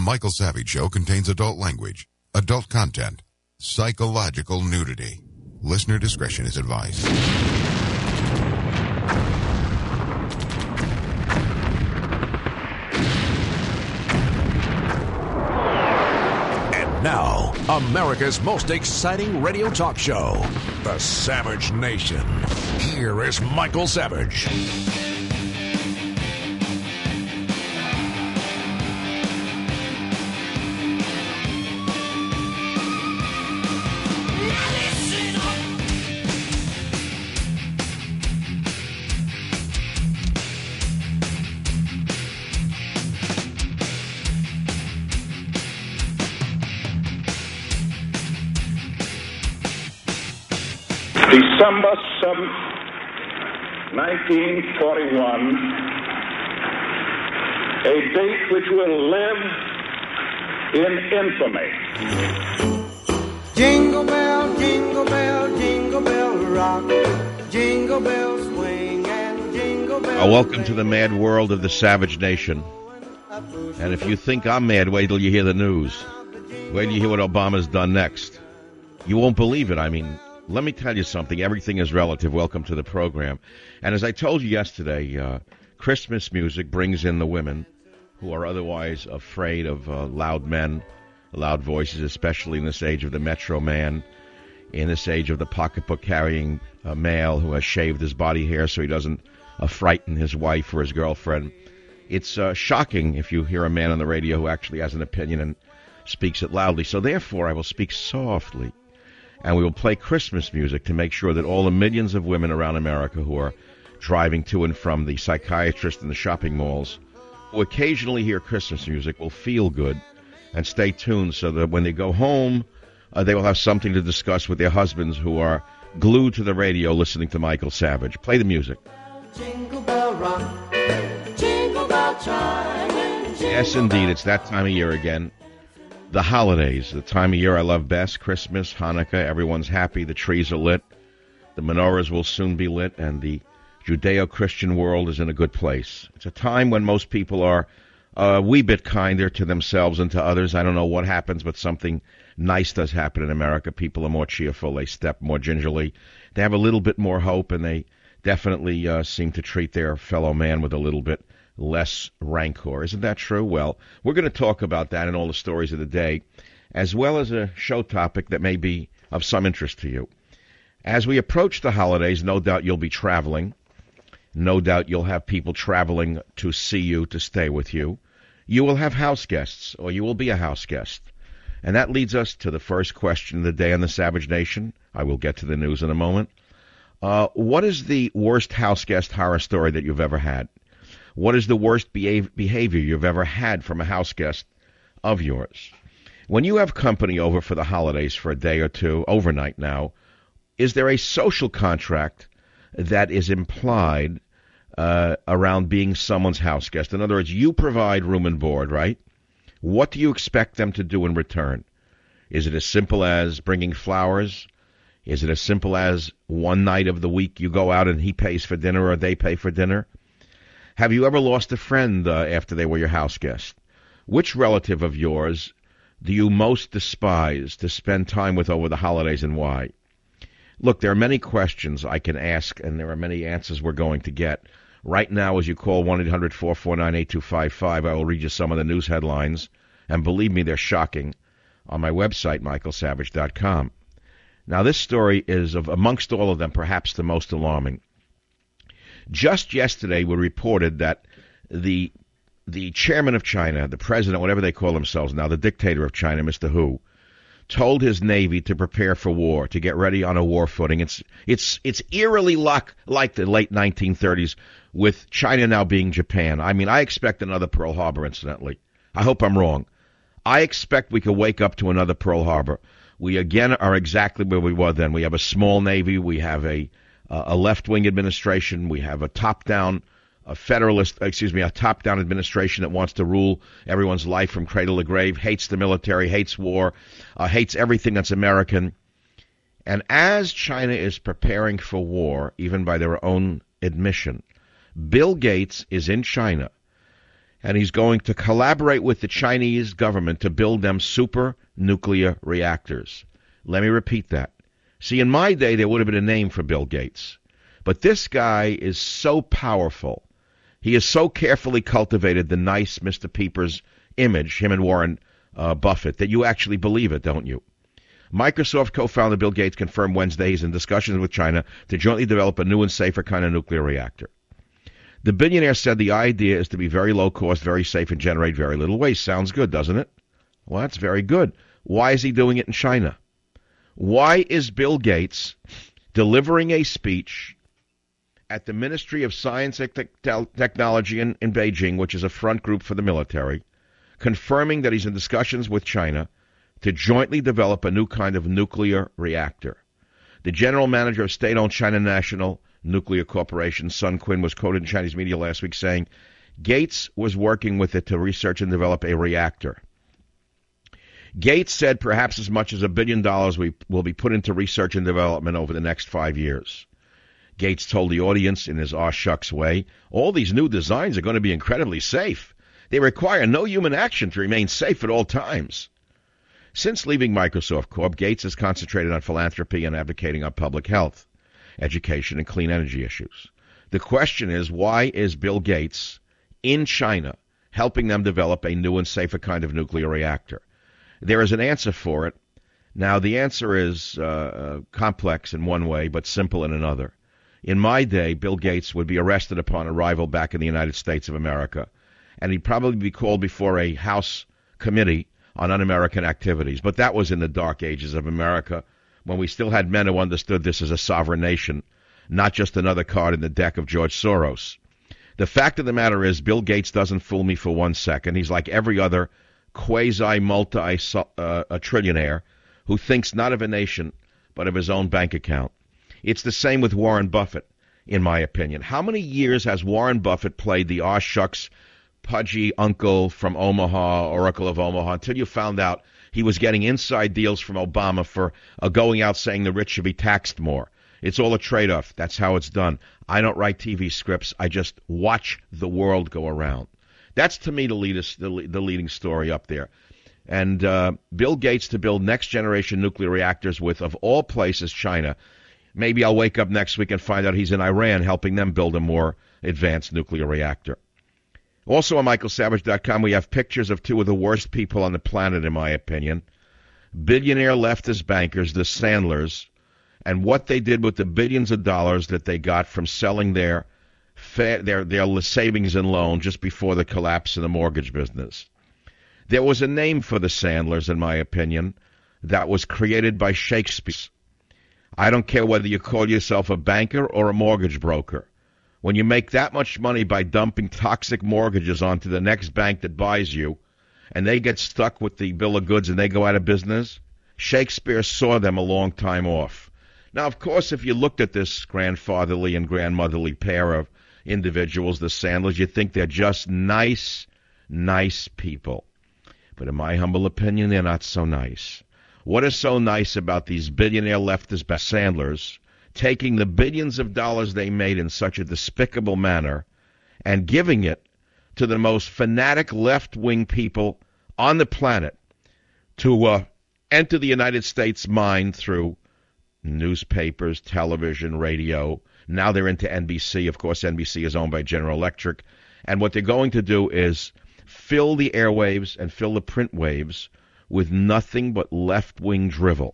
Michael Savage Show contains adult language, adult content, psychological nudity. Listener discretion is advised. And now, America's most exciting radio talk show, The Savage Nation. Here is Michael Savage. December 7th, 1941, a date which will live in infamy. Jingle bell, jingle bell, jingle bell rock, jingle bell swing and jingle bell. Welcome to the mad world of the Savage Nation. And if you think I'm mad, wait till you hear the news. Wait till you hear what Obama's done next. You won't believe it. I mean, let me tell you something. Everything is relative. Welcome to the program. And as I told you yesterday, Christmas music brings in the women who are otherwise afraid of loud men, loud voices, especially in this age of the Metro Man, in this age of the pocketbook-carrying male who has shaved his body hair so he doesn't frighten his wife or his girlfriend. It's shocking if you hear a man on the radio who actually has an opinion and speaks it loudly. So therefore, I will speak softly. And we will play Christmas music to make sure that all the millions of women around America who are driving to and from the psychiatrist and the shopping malls, who occasionally hear Christmas music, will feel good and stay tuned so that when they go home, they will have something to discuss with their husbands who are glued to the radio listening to Michael Savage. Play the music. Jingle bell rock, jingle bell chime, Yes, indeed, it's that time of year again. The holidays, the time of year I love best, Christmas, Hanukkah, everyone's happy, the trees are lit, the menorahs will soon be lit, and the Judeo-Christian world is in a good place. It's a time when most people are a wee bit kinder to themselves and to others. I don't know what happens, but something nice does happen in America. People are more cheerful, they step more gingerly, they have a little bit more hope, and they definitely seem to treat their fellow man with a little bit less rancor. Isn't that true? Well, we're going to talk about that and all the stories of the day, as well as a show topic that may be of some interest to you. As we approach the holidays, no doubt you'll be traveling. No doubt you'll have people traveling to see you, to stay with you. You will have house guests, or you will be a house guest. And that leads us to the first question of the day on the Savage Nation. I will get to the news in a moment. What is the worst house guest horror story that you've ever had? What is the worst behavior you've ever had from a house guest of yours? When you have company over for the holidays for a day or two, overnight now, is there a social contract that is implied around being someone's house guest? In other words, you provide room and board, right? What do you expect them to do in return? Is it as simple as bringing flowers? Is it as simple as one night of the week you go out and he pays for dinner or they pay for dinner? Have you ever lost a friend after they were your house guest? Which relative of yours do you most despise to spend time with over the holidays, and why? Look, there are many questions I can ask, and there are many answers we're going to get. Right now, as you call 1-800-449-8255, I will read you some of the news headlines, and believe me, they're shocking, on my website, michaelsavage.com. Now, this story is, amongst all of them, perhaps the most alarming. Just yesterday, we reported that the chairman of China, the president, whatever they call themselves now, the dictator of China, Mr. Hu, told his Navy to prepare for war, to get ready on a war footing. It's eerily like the late 1930s, with China now being Japan. I mean, I expect another Pearl Harbor, incidentally. I hope I'm wrong. I expect we could wake up to another Pearl Harbor. We, again, are exactly where we were then. We have a small Navy. We have a left-wing administration. We have a top-down a top-down administration that wants to rule everyone's life from cradle to grave, hates the military, hates war, hates everything that's American. And as China is preparing for war, even by their own admission, Bill Gates is in China and he's going to collaborate with the Chinese government to build them super nuclear reactors. Let me repeat that. See, in my day, there would have been a name for Bill Gates. But this guy is so powerful. He has so carefully cultivated the nice Mr. Peepers image, him and Warren Buffett, that you actually believe it, don't you? Microsoft co-founder Bill Gates confirmed Wednesday he's in discussions with China to jointly develop a new and safer kind of nuclear reactor. The billionaire said the idea is to be very low cost, very safe, and generate very little waste. Sounds good, doesn't it? Well, that's very good. Why is he doing it in China? Why is Bill Gates delivering a speech at the Ministry of Science and Technology in Beijing, which is a front group for the military, confirming that he's in discussions with China to jointly develop a new kind of nuclear reactor? The general manager of state-owned China National Nuclear Corporation, Sun Quinn, was quoted in Chinese media last week saying Gates was working with it to research and develop a reactor. Gates said perhaps as much as $1 billion will be put into research and development over the next 5 years. Gates told the audience in his aw shucks way, all these new designs are going to be incredibly safe. They require no human action to remain safe at all times. Since leaving Microsoft Corp, Gates has concentrated on philanthropy and advocating on public health, education, and clean energy issues. The question is, why is Bill Gates in China helping them develop a new and safer kind of nuclear reactor? There is an answer for it. Now, the answer is complex in one way, but simple in another. In my day, Bill Gates would be arrested upon arrival back in the United States of America, and he'd probably be called before a House committee on un-American activities. But that was in the dark ages of America, when we still had men who understood this as a sovereign nation, not just another card in the deck of George Soros. The fact of the matter is, Bill Gates doesn't fool me for 1 second. He's like every other quasi-multi-trillionaire who thinks not of a nation, but of his own bank account. It's the same with Warren Buffett, in my opinion. How many years has Warren Buffett played the aw shucks, pudgy uncle from Omaha, Oracle of Omaha, until you found out he was getting inside deals from Obama for going out saying the rich should be taxed more? It's all a trade-off. That's how it's done. I don't write TV scripts. I just watch the world go around. That's, to me, the leading story up there. And Bill Gates to build next-generation nuclear reactors with, of all places, China. Maybe I'll wake up next week and find out he's in Iran helping them build a more advanced nuclear reactor. Also on MichaelSavage.com, we have pictures of two of the worst people on the planet, in my opinion. Billionaire leftist bankers, the Sandlers, and what they did with the billions of dollars that they got from selling their savings and loan just before the collapse in the mortgage business. There was a name for the Sandlers, in my opinion, that was created by Shakespeare. I don't care whether you call yourself a banker or a mortgage broker. When you make that much money by dumping toxic mortgages onto the next bank that buys you, and they get stuck with the bill of goods and they go out of business, Shakespeare saw them a long time off. Now, of course, if you looked at this grandfatherly and grandmotherly pair of individuals, the Sandlers, you think they're just nice people. But in my humble opinion, they're not so nice. What is so nice about these billionaire leftist Sandlers taking the billions of dollars they made in such a despicable manner and giving it to the most fanatic left-wing people on the planet to enter the United States mind through newspapers, television, radio? Now they're into NBC. Of course, NBC is owned by General Electric. And what they're going to do is fill the airwaves and fill the print waves with nothing but left-wing drivel.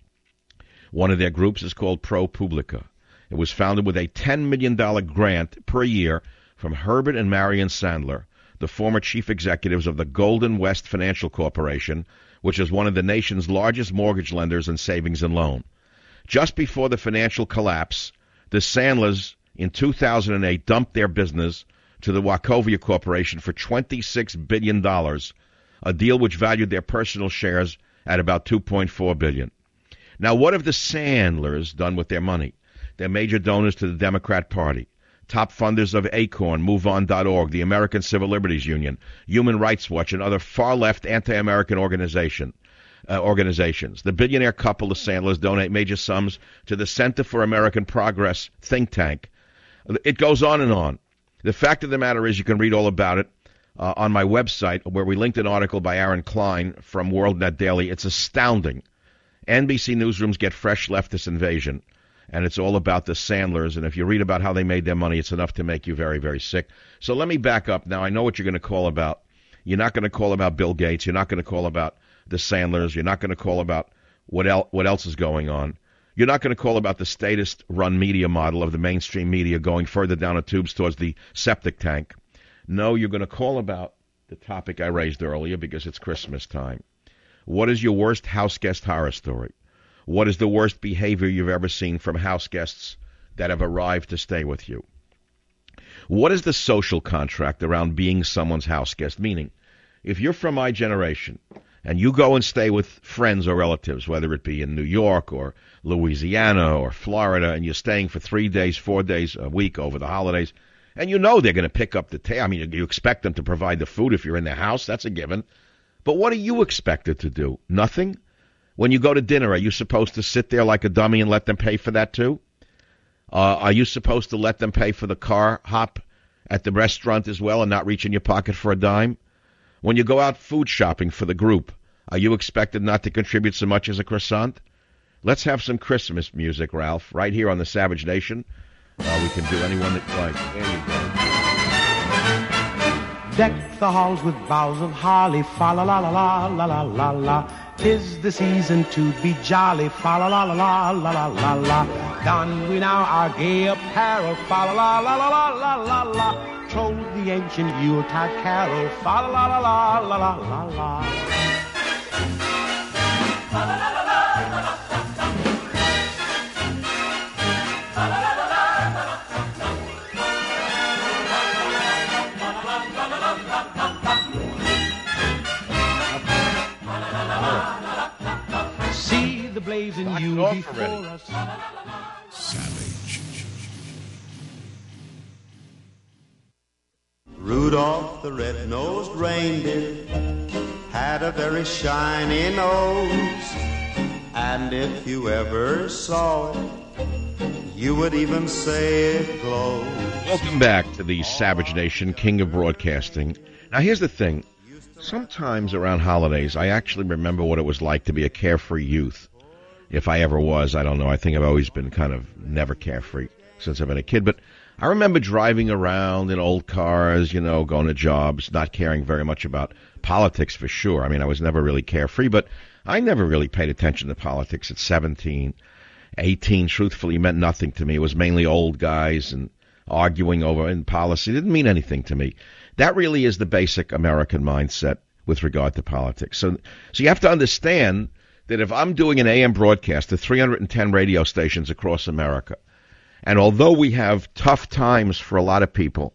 One of their groups is called ProPublica. It was founded with a $10 million grant per year from Herbert and Marion Sandler, the former chief executives of the Golden West Financial Corporation, which is one of the nation's largest mortgage lenders and savings and loan. Just before the financial collapse, the Sandlers in 2008 dumped their business to the Wachovia Corporation for $26 billion, a deal which valued their personal shares at about $2.4 billion. Now, what have the Sandlers done with their money? They're major donors to the Democrat Party, top funders of ACORN, MoveOn.org, the American Civil Liberties Union, Human Rights Watch, and other far-left anti-American organizations. The billionaire couple, the Sandlers, donate major sums to the Center for American Progress think tank. It goes on and on. The fact of the matter is, you can read all about it on my website where we linked an article by Aaron Klein from WorldNet Daily. It's astounding. NBC newsrooms get fresh leftist invasion, and it's all about the Sandlers. And if you read about how they made their money, it's enough to make you very, very sick. So let me back up. Now, I know what you're going to call about. You're not going to call about Bill Gates. You're not going to call about the Sandlers. You're not going to call about what else is going on. You're not going to call about the statist-run media model of the mainstream media going further down the tubes towards the septic tank. No, you're going to call about the topic I raised earlier because it's Christmas time. What is your worst house guest horror story? What is the worst behavior you've ever seen from house guests that have arrived to stay with you? What is the social contract around being someone's house guest? Meaning, if you're from my generation and you go and stay with friends or relatives, whether it be in New York or Louisiana or Florida, and you're staying for 3 days, 4 days a week over the holidays, and you know they're going to pick up the tab. I mean, you expect them to provide the food if you're in their house. That's a given. But what are you expected to do? Nothing? When you go to dinner, are you supposed to sit there like a dummy and let them pay for that too? Are you supposed to let them pay for the car hop at the restaurant as well and not reach in your pocket for a dime? When you go out food shopping for the group, are you expected not to contribute so much as a croissant? Let's have some Christmas music, Ralph, right here on the Savage Nation. We can do anyone that likes. There you go. Deck the halls with boughs of holly, fa la la la la la la la la. 'Tis the season to be jolly, fa la la la la la la la la. Don we now our gay apparel, fa la la la la la la la. Troll the ancient Yuletide carol, fa la la la la la la la la. See the blazing you before us. Savage. Rudolph the red-nosed reindeer had a very shiny nose, and if you ever saw it, you would even say it glowed. Welcome back to the Savage Nation, King of Broadcasting. Now, here's the thing. Sometimes around holidays, I actually remember what it was like to be a carefree youth. If I ever was, I don't know. I think I've always been kind of never carefree since I've been a kid. But I remember driving around in old cars, you know, going to jobs, not caring very much about politics for sure. I mean, I was never really carefree, but I never really paid attention to politics at 17. 18, truthfully, meant nothing to me. It was mainly old guys and arguing over in policy. It didn't mean anything to me. That really is the basic American mindset with regard to politics. So you have to understand that if I'm doing an AM broadcast to 310 radio stations across America, and although we have tough times for a lot of people,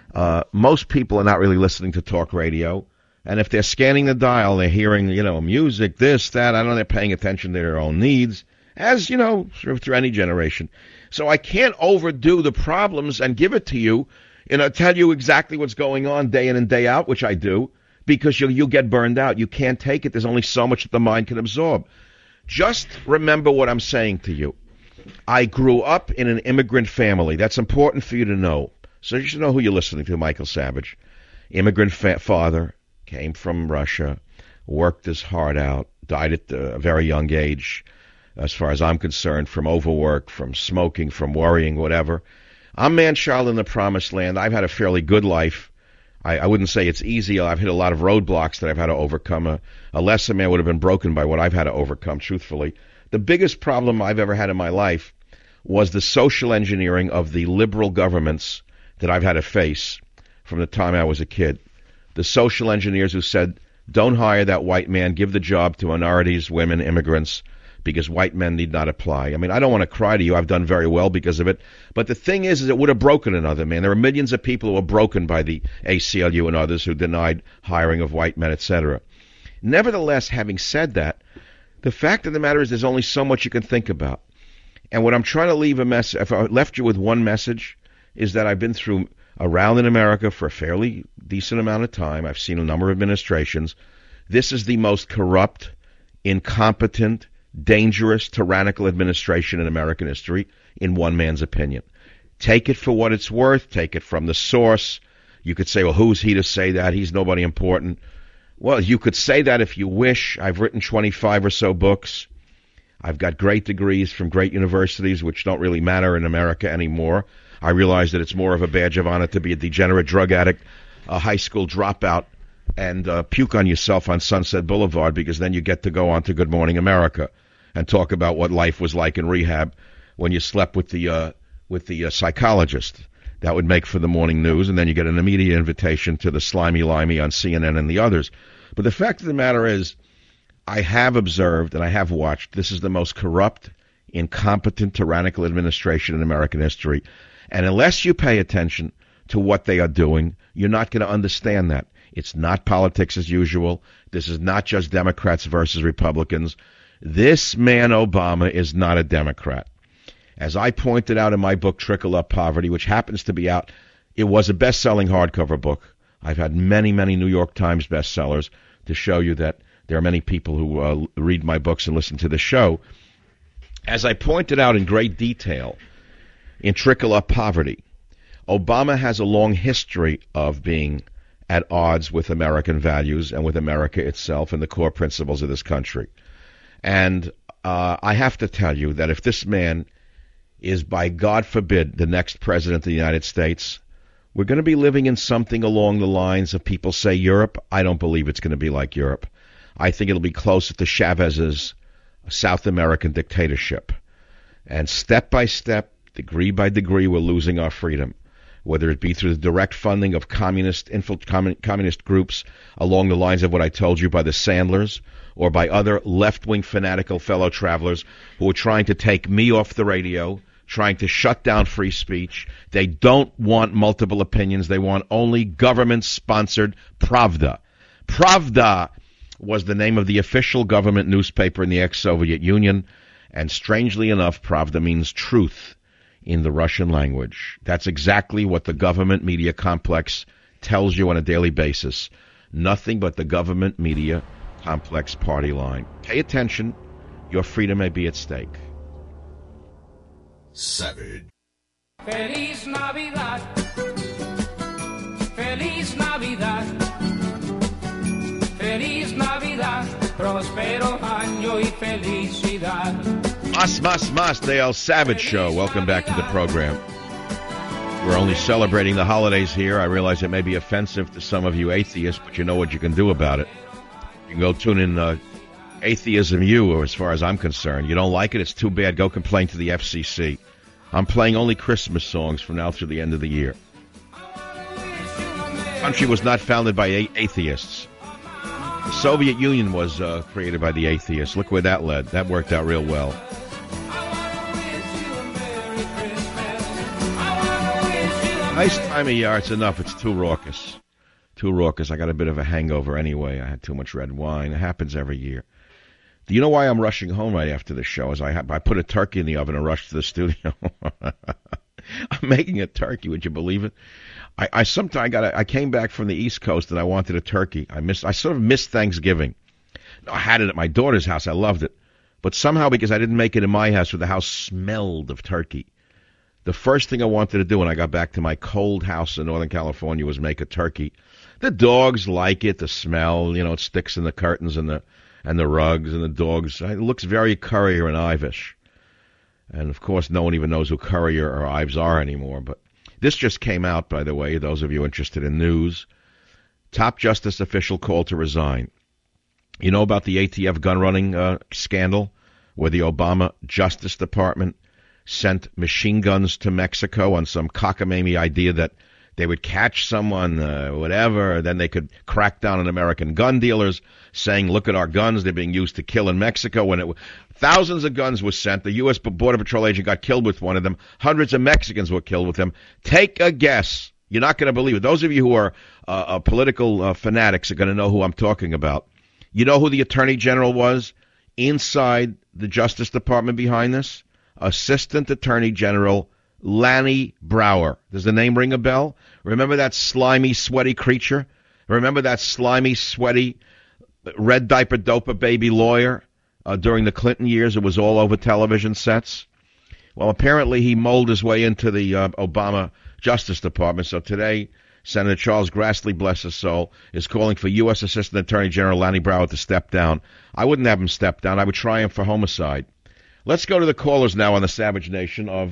most people are not really listening to talk radio. And if they're scanning the dial, they're hearing, you know, music, this, that. I don't know, they're paying attention to their own needs, as, you know, through any generation. So I can't overdo the problems and give it to you and tell you exactly what's going on day in and day out, which I do, because you'll get burned out. You can't take it. There's only so much that the mind can absorb. Just remember what I'm saying to you. I grew up in an immigrant family. That's important for you to know. So you should know who you're listening to, Michael Savage. Immigrant father, came from Russia, worked his heart out, died at a very young age, as far as I'm concerned, from overwork, from smoking, from worrying, whatever. I'm man-child in the promised land. I've had a fairly good life. I wouldn't say it's easy. I've hit a lot of roadblocks that I've had to overcome. A lesser man would have been broken by what I've had to overcome, truthfully. The biggest problem I've ever had in my life was the social engineering of the liberal governments that I've had to face from the time I was a kid. The social engineers who said, don't hire that white man, give the job to minorities, women, immigrants, because white men need not apply. I mean, I don't want to cry to you. I've done very well because of it. But the thing is it would have broken another man. There are millions of people who were broken by the ACLU and others who denied hiring of white men, etc. Nevertheless, having said that, the fact of the matter is there's only so much you can think about. And what I'm trying to leave a message, if I left you with one message, is that I've been through around in America for a fairly decent amount of time. I've seen a number of administrations. This is the most corrupt, incompetent, dangerous, tyrannical administration in American history, in one man's opinion. Take it for what it's worth. Take it from the source. You could say, well, who's he to say that? He's nobody important. Well, you could say that if you wish. I've written 25 or so books. I've got great degrees from great universities, which don't really matter in America anymore. I realize that it's more of a badge of honor to be a degenerate drug addict, a high school dropout, and puke on yourself on Sunset Boulevard, because then you get to go on to Good Morning America and talk about what life was like in rehab when you slept with the psychologist. That would make for the morning news, and then you get an immediate invitation to the Slimy Limey on CNN and the others. But the fact of the matter is, I have observed and I have watched, this is the most corrupt, incompetent, tyrannical administration in American history. And unless you pay attention to what they are doing, you're not going to understand that. It's not politics as usual. This is not just Democrats versus Republicans. This man, Obama, is not a Democrat. As I pointed out in my book, Trickle Up Poverty, which happens to be out, it was a best-selling hardcover book. I've had many, many New York Times bestsellers to show you that there are many people who read my books and listen to the show. As I pointed out in great detail in Trickle Up Poverty, Obama has a long history of being at odds with American values and with America itself and the core principles of this country. And I have to tell you that if this man is, by God forbid, the next president of the United States, we're going to be living in something along the lines of, people say, Europe. I don't believe it's going to be like Europe. I think it'll be closer to Chavez's South American dictatorship. And step by step, degree by degree, we're losing our freedom, whether it be through the direct funding of communist groups along the lines of what I told you by the Sandlers, or by other left-wing fanatical fellow travelers who are trying to take me off the radio, trying to shut down free speech. They don't want multiple opinions. They want only government-sponsored Pravda. Pravda was the name of the official government newspaper in the ex-Soviet Union, and strangely enough, Pravda means truth in the Russian language. That's exactly what the government media complex tells you on a daily basis. Nothing but the government media complex party line. Pay attention. Your freedom may be at stake. Savage. Feliz Navidad. Feliz Navidad. Feliz Navidad. Prospero año y felicidad. Mas, the El Savage Show. Welcome back to the program. We're only celebrating the holidays here. I realize it may be offensive to some of you atheists, but you know what you can do about it. You can go tune in Atheism U, or as far as I'm concerned. You don't like it? It's too bad. Go complain to the FCC. I'm playing only Christmas songs from now through the end of the year. The country was not founded by atheists. The Soviet Union was created by the atheists. Look where that led. That worked out real well. Nice time of year. It's enough. It's too raucous. Too raucous. I got a bit of a hangover anyway. I had too much red wine. It happens every year. Do you know why I'm rushing home right after the show? Is I put a turkey in the oven and rushed to the studio. I'm making a turkey. Would you believe it? I came back from the East Coast and I wanted a turkey. I sort of missed Thanksgiving. I had it at my daughter's house. I loved it. But somehow, because I didn't make it in my house, where the house smelled of turkey, the first thing I wanted to do when I got back to my cold house in Northern California was make a turkey. The dogs like it, the smell, it sticks in the curtains and the rugs, and the dogs. It looks very Currier and Ivish. And, of course, no one even knows who Currier or Ives are anymore. But this just came out, by the way, those of you interested in news. Top Justice official called to resign. You know about the ATF gun running scandal, where the Obama Justice Department sent machine guns to Mexico on some cockamamie idea that they would catch someone, whatever, then they could crack down on American gun dealers, saying, look at our guns, they're being used to kill in Mexico. When thousands of guns were sent, the U.S. Border Patrol agent got killed with one of them. Hundreds of Mexicans were killed with them. Take a guess. You're not going to believe it. Those of you who are political fanatics are going to know who I'm talking about. You know who the Attorney General was inside the Justice Department behind this? Assistant Attorney General Lanny Breuer. Does the name ring a bell? Remember that slimy, sweaty creature? Remember that slimy, sweaty, red diaper doper baby lawyer during the Clinton years? It was all over television sets. Well, apparently he mulled his way into the Obama Justice Department. So today, Senator Charles Grassley, bless his soul, is calling for U.S. Assistant Attorney General Lanny Broward to step down. I wouldn't have him step down. I would try him for homicide. Let's go to the callers now on the Savage Nation of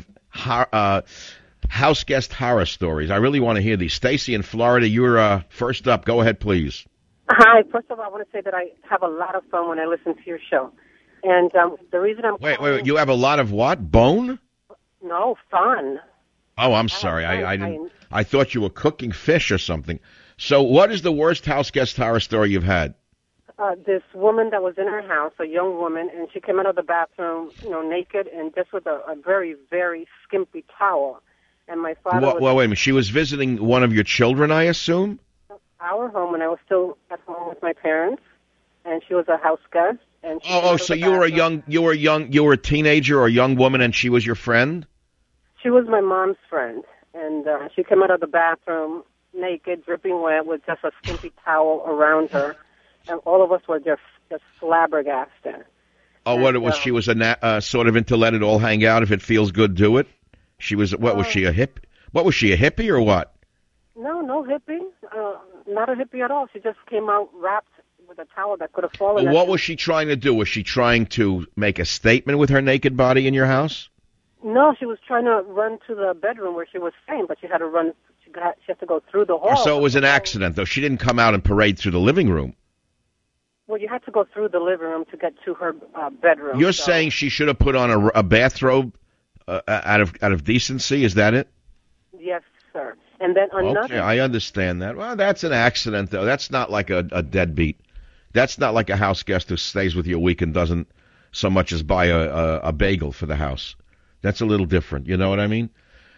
house guest horror stories. I really want to hear these. Stacy in Florida, you're first up. Go ahead, please. Hi. First of all, I want to say that I have a lot of fun when I listen to your show. And the reason I'm Wait. You have a lot of what? Bone? No, fun. Oh, I'm sorry. I thought you were cooking fish or something. So what is the worst house guest horror story you've had? This woman that was in her house, a young woman, and she came out of the bathroom, naked and just with a very, very skimpy towel. And my father Well, wait a minute. She was visiting one of your children, I assume? Our home when I was still at home with my parents, and she was a house guest. And so you were a teenager or a young woman, and she was your friend? She was my mom's friend, and she came out of the bathroom naked, dripping wet, with just a skimpy towel around her, and all of us were just flabbergasted. Oh, and, what it was? She was sort of into let it all hang out. If it feels good, do it. She was was she a hip? What was she, a hippie or what? No hippie, not a hippie at all. She just came out wrapped with a towel that could have fallen. Well, what was she trying to do? Was she trying to make a statement with her naked body in your house? No, she was trying to run to the bedroom where she was staying, but she had to run. She had to go through the hall. So it was an accident, though. She didn't come out and parade through the living room. Well, you had to go through the living room to get to her bedroom. You're saying she should have put on a bathrobe out of decency? Is that it? Yes, sir. And then another. Okay, I understand that. Well, that's an accident, though. That's not like a deadbeat. That's not like a house guest who stays with you a week and doesn't so much as buy a bagel for the house. That's a little different. You know what I mean?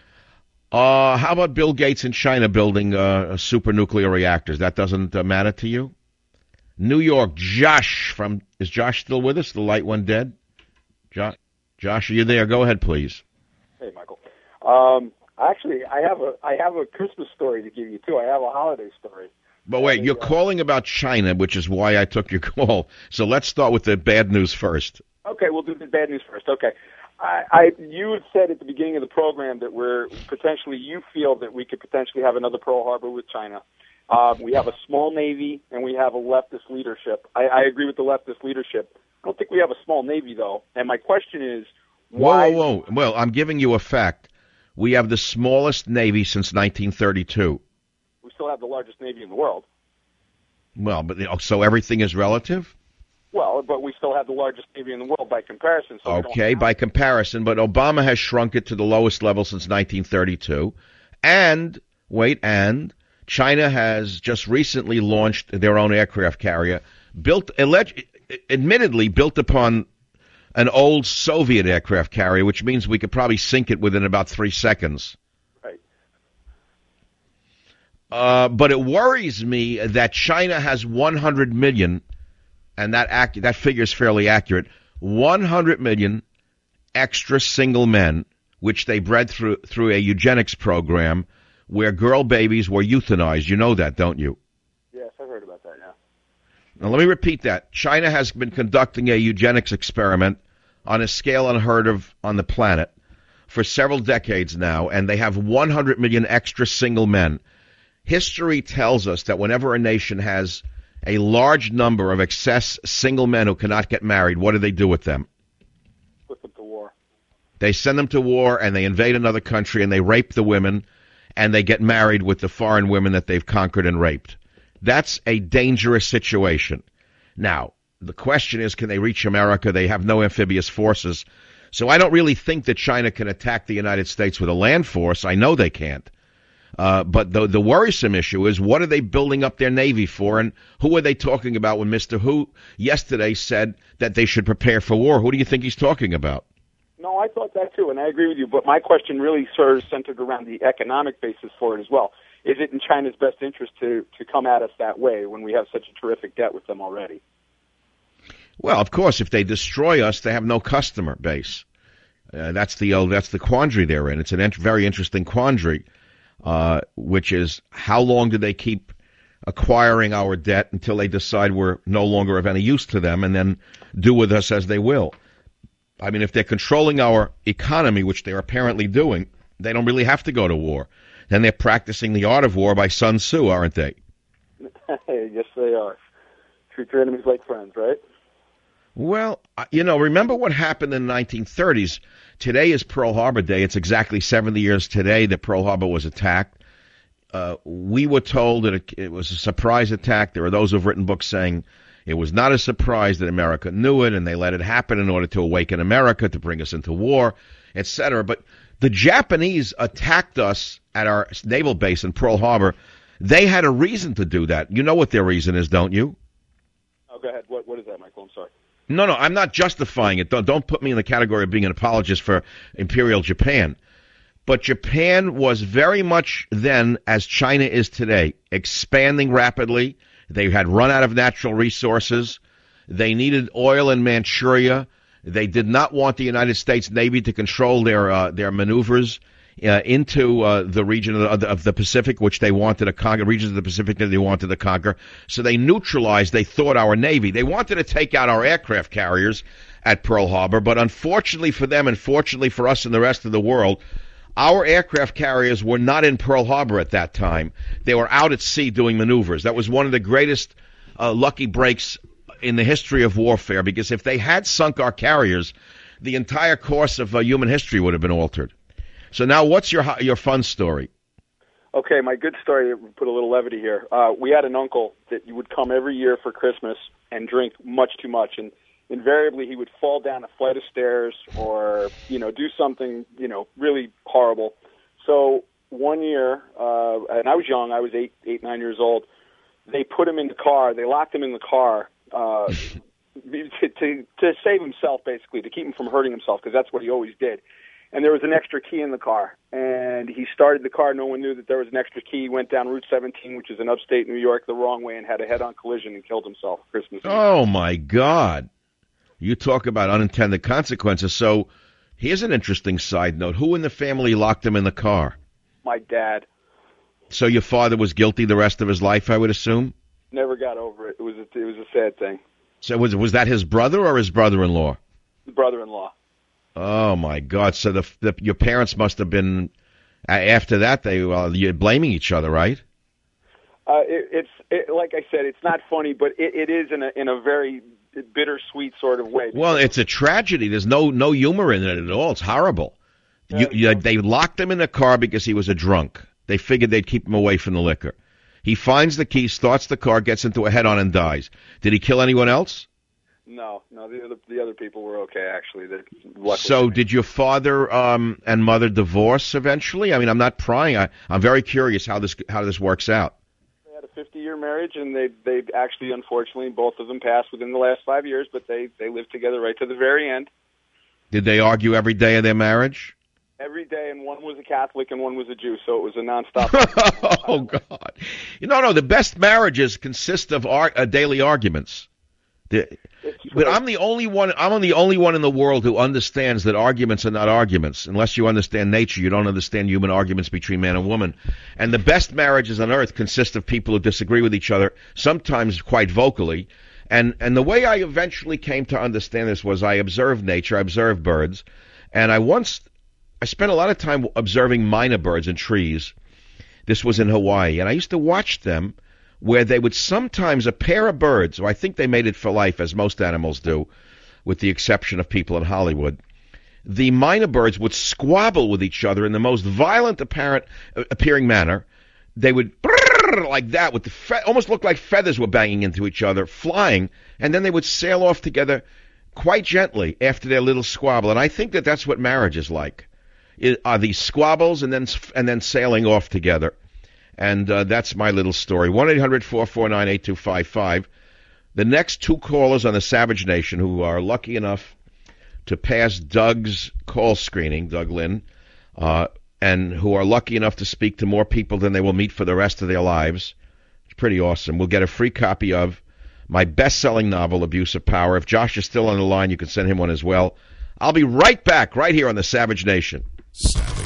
How about Bill Gates in China building super nuclear reactors? That doesn't matter to you? New York, Josh is Josh still with us? The light one dead? Josh, are you there? Go ahead, please. Hey, Michael. Actually, I have a Christmas story to give you too. I have a holiday story. But wait, you're calling about China, which is why I took your call. So let's start with the bad news first. Okay, we'll do the bad news first. Okay. You had said at the beginning of the program that you feel that we could potentially have another Pearl Harbor with China. We have a small Navy, and we have a leftist leadership. I agree with the leftist leadership. I don't think we have a small Navy, though. And my question is, why... Whoa. Well, I'm giving you a fact. We have the smallest Navy since 1932. We still have the largest Navy in the world. Well, but so everything is relative? Well, but we still have the largest Navy in the world by comparison. So okay, by comparison, but Obama has shrunk it to the lowest level since 1932. And China has just recently launched their own aircraft carrier, admittedly built upon an old Soviet aircraft carrier, which means we could probably sink it within about 3 seconds. Right. But it worries me that China has 100 million, and that figure is fairly accurate, 100 million extra single men, which they bred through a eugenics program where girl babies were euthanized. You know that, don't you? Yes, I've heard about that, yeah. Now, let me repeat that. China has been conducting a eugenics experiment on a scale unheard of on the planet for several decades now, and they have 100 million extra single men. History tells us that whenever a nation has a large number of excess single men who cannot get married, what do with them? Put them to war. They send them to war, and they invade another country, and they rape the women, and they get married with the foreign women that they've conquered and raped. That's a dangerous situation. Now, the question is, can they reach America? They have no amphibious forces. So I don't really think that China can attack the United States with a land force. I know they can't. But the worrisome issue is, what are they building up their Navy for, and who are they talking about when Mr. Hu yesterday said that they should prepare for war? Who do you think he's talking about? No, I thought that too, and I agree with you. But my question really sort of centered around the economic basis for it as well. Is it in China's best interest to come at us that way when we have such a terrific debt with them already? Well, of course, if they destroy us, they have no customer base. That's the quandary they're in. It's a very interesting quandary, which is, how long do they keep acquiring our debt until they decide we're no longer of any use to them, and then do with us as they will? I mean, if they're controlling our economy, which they're apparently doing, they don't really have to go to war. then they're practicing the art of war by Sun Tzu, aren't they? Yes, they are. Treat your enemies like friends, right? Well, remember what happened in the 1930s. Today is Pearl Harbor Day. It's exactly 70 years today that Pearl Harbor was attacked. We were told that it was a surprise attack. There are those who've written books saying it was not a surprise, that America knew it, and they let it happen in order to awaken America, to bring us into war, etc. But the Japanese attacked us at our naval base in Pearl Harbor. They had a reason to do that. You know what their reason is, don't you? Oh, go ahead. What is that, Michael? I'm sorry. No, I'm not justifying it. Don't put me in the category of being an apologist for Imperial Japan. But Japan was very much then, as China is today, expanding rapidly. They had run out of natural resources. They needed oil in Manchuria. They did not want the United States Navy to control their maneuvers into the region of the Pacific, which they wanted to conquer, regions of the Pacific that they wanted to conquer. So they neutralized, they thought, our Navy. They wanted to take out our aircraft carriers at Pearl Harbor, but unfortunately for them and fortunately for us and the rest of the world, our aircraft carriers were not in Pearl Harbor at that time. They were out at sea doing maneuvers. That was one of the greatest lucky breaks in the history of warfare, because if they had sunk our carriers, the entire course of human history would have been altered. So now what's your fun story? Okay, my good story, put a little levity here. We had an uncle that would come every year for Christmas and drink much too much, and invariably he would fall down a flight of stairs or, do something, really horrible. So one year, and I was young, I was 9 years old, they put him in the car, they locked him in the car to save himself, basically, to keep him from hurting himself, because that's what he always did. And there was an extra key in the car, and he started the car. No one knew that there was an extra key. He went down Route 17, which is in upstate New York, the wrong way, and had a head-on collision and killed himself Christmas Eve. Oh, my God. You talk about unintended consequences. So here's an interesting side note. Who in the family locked him in the car? My dad. So your father was guilty the rest of his life, I would assume? Never got over it. It was a sad thing. So was that his brother or his brother-in-law? His brother-in-law. Oh, my God. So your parents must have been, after that, you're blaming each other, right? It's like I said, it's not funny, but it is in a very bittersweet sort of way. Well, it's a tragedy. There's no humor in it at all. It's horrible. They locked him in a car because he was a drunk. They figured they'd keep him away from the liquor. He finds the key, starts the car, gets into a head-on, and dies. Did he kill anyone else? No. The other people were okay, actually. So did your father and mother divorce eventually? I mean, I'm not prying. I'm very curious how this works out. They had a 50-year marriage, and they actually, unfortunately, both of them passed within the last 5 years, but they lived together right to the very end. Did they argue every day of their marriage? Every day, and one was a Catholic and one was a Jew, so it was a nonstop. Oh, God. No, the best marriages consist of daily arguments. But I'm the only one in the world who understands that arguments are not arguments. Unless you understand nature, you don't understand human arguments between man and woman. And the best marriages on earth consist of people who disagree with each other, sometimes quite vocally. And the way I eventually came to understand this was I observed nature, I observed birds, and I spent a lot of time observing minor birds in trees. This was in Hawaii, and I used to watch them where they would sometimes, a pair of birds, or I think they mated for life, as most animals do, with the exception of people in Hollywood, the minor birds would squabble with each other in the most violent appearing manner. They would like that, with almost look like feathers were banging into each other, flying, and then they would sail off together quite gently after their little squabble. And I think that that's what marriage is like. Are these squabbles and then sailing off together. And that's my little story. 1-800-449-8255. The next two callers on the Savage Nation who are lucky enough to pass Doug's call screening, Doug Lynn, and who are lucky enough to speak to more people than they will meet for the rest of their lives. It's pretty awesome. We'll get a free copy of my best-selling novel, Abuse of Power. If Josh is still on the line, you can send him one as well. I'll be right back, right here on the Savage Nation. Savage.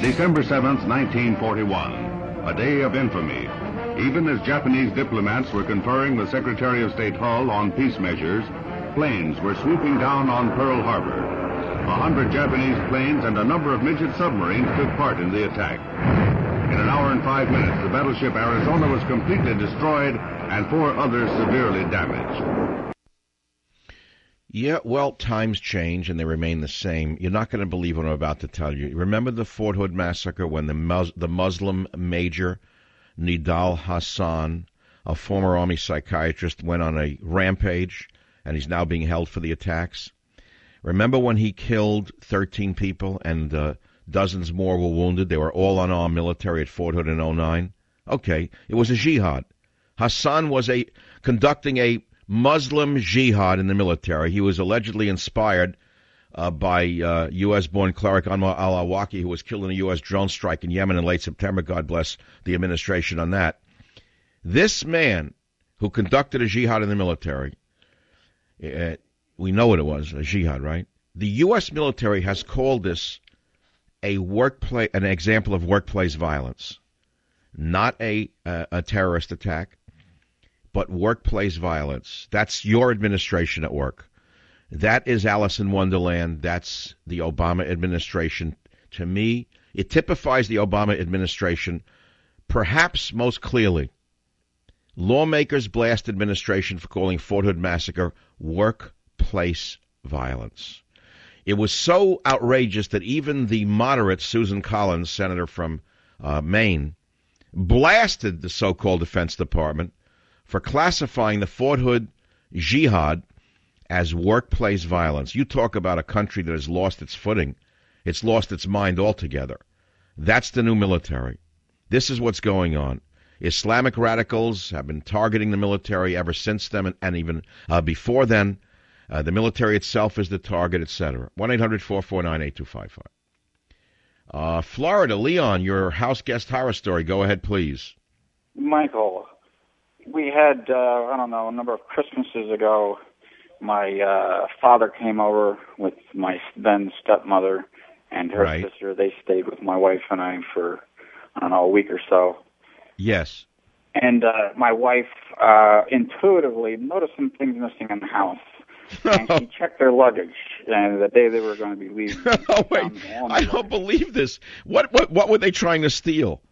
December 7th, 1941, a day of infamy. Even as Japanese diplomats were conferring with Secretary of State Hull on peace measures, planes were swooping down on Pearl Harbor. 100 Japanese planes and a number of midget submarines took part in the attack. In an hour and 5 minutes, the battleship Arizona was completely destroyed and 4 others severely damaged. Yeah, well, times change and they remain the same. You're not going to believe what I'm about to tell you. Remember the Fort Hood massacre when the Muslim major Nidal Hassan, a former Army psychiatrist, went on a rampage, and he's now being held for the attacks? Remember when he killed 13 people and dozens more were wounded? They were all unarmed military at Fort Hood in 2009. Okay, it was a jihad. Hassan was conducting a Muslim jihad in the military. He was allegedly inspired by U.S.-born cleric Anwar al-Awlaki, who was killed in a U.S. drone strike in Yemen in late September. God bless the administration on that. This man who conducted a jihad in the military, we know what it was, a jihad, right? The U.S. military has called this an example of workplace violence, not a terrorist attack, but workplace violence. That's your administration at work. That is Alice in Wonderland. That's the Obama administration. To me, it typifies the Obama administration perhaps most clearly. Lawmakers blast administration for calling Fort Hood massacre workplace violence. It was so outrageous that even the moderate Susan Collins, senator from Maine, blasted the so-called Defense Department for classifying the Fort Hood jihad as workplace violence. You talk about a country that has lost its footing. It's lost its mind altogether. That's the new military. This is what's going on. Islamic radicals have been targeting the military ever since then, and even before then. The military itself is the target, etc. 1-800-449-8255. Florida, Leon, your house guest horror story. Go ahead, please. Michael, we had, a number of Christmases ago, my father came over with my then stepmother and her sister. They stayed with my wife and I for, a week or so. Yes. And my wife intuitively noticed some things missing in the house. And she checked their luggage the day they were going to be leaving. Oh, wait. I don't believe this. What were they trying to steal?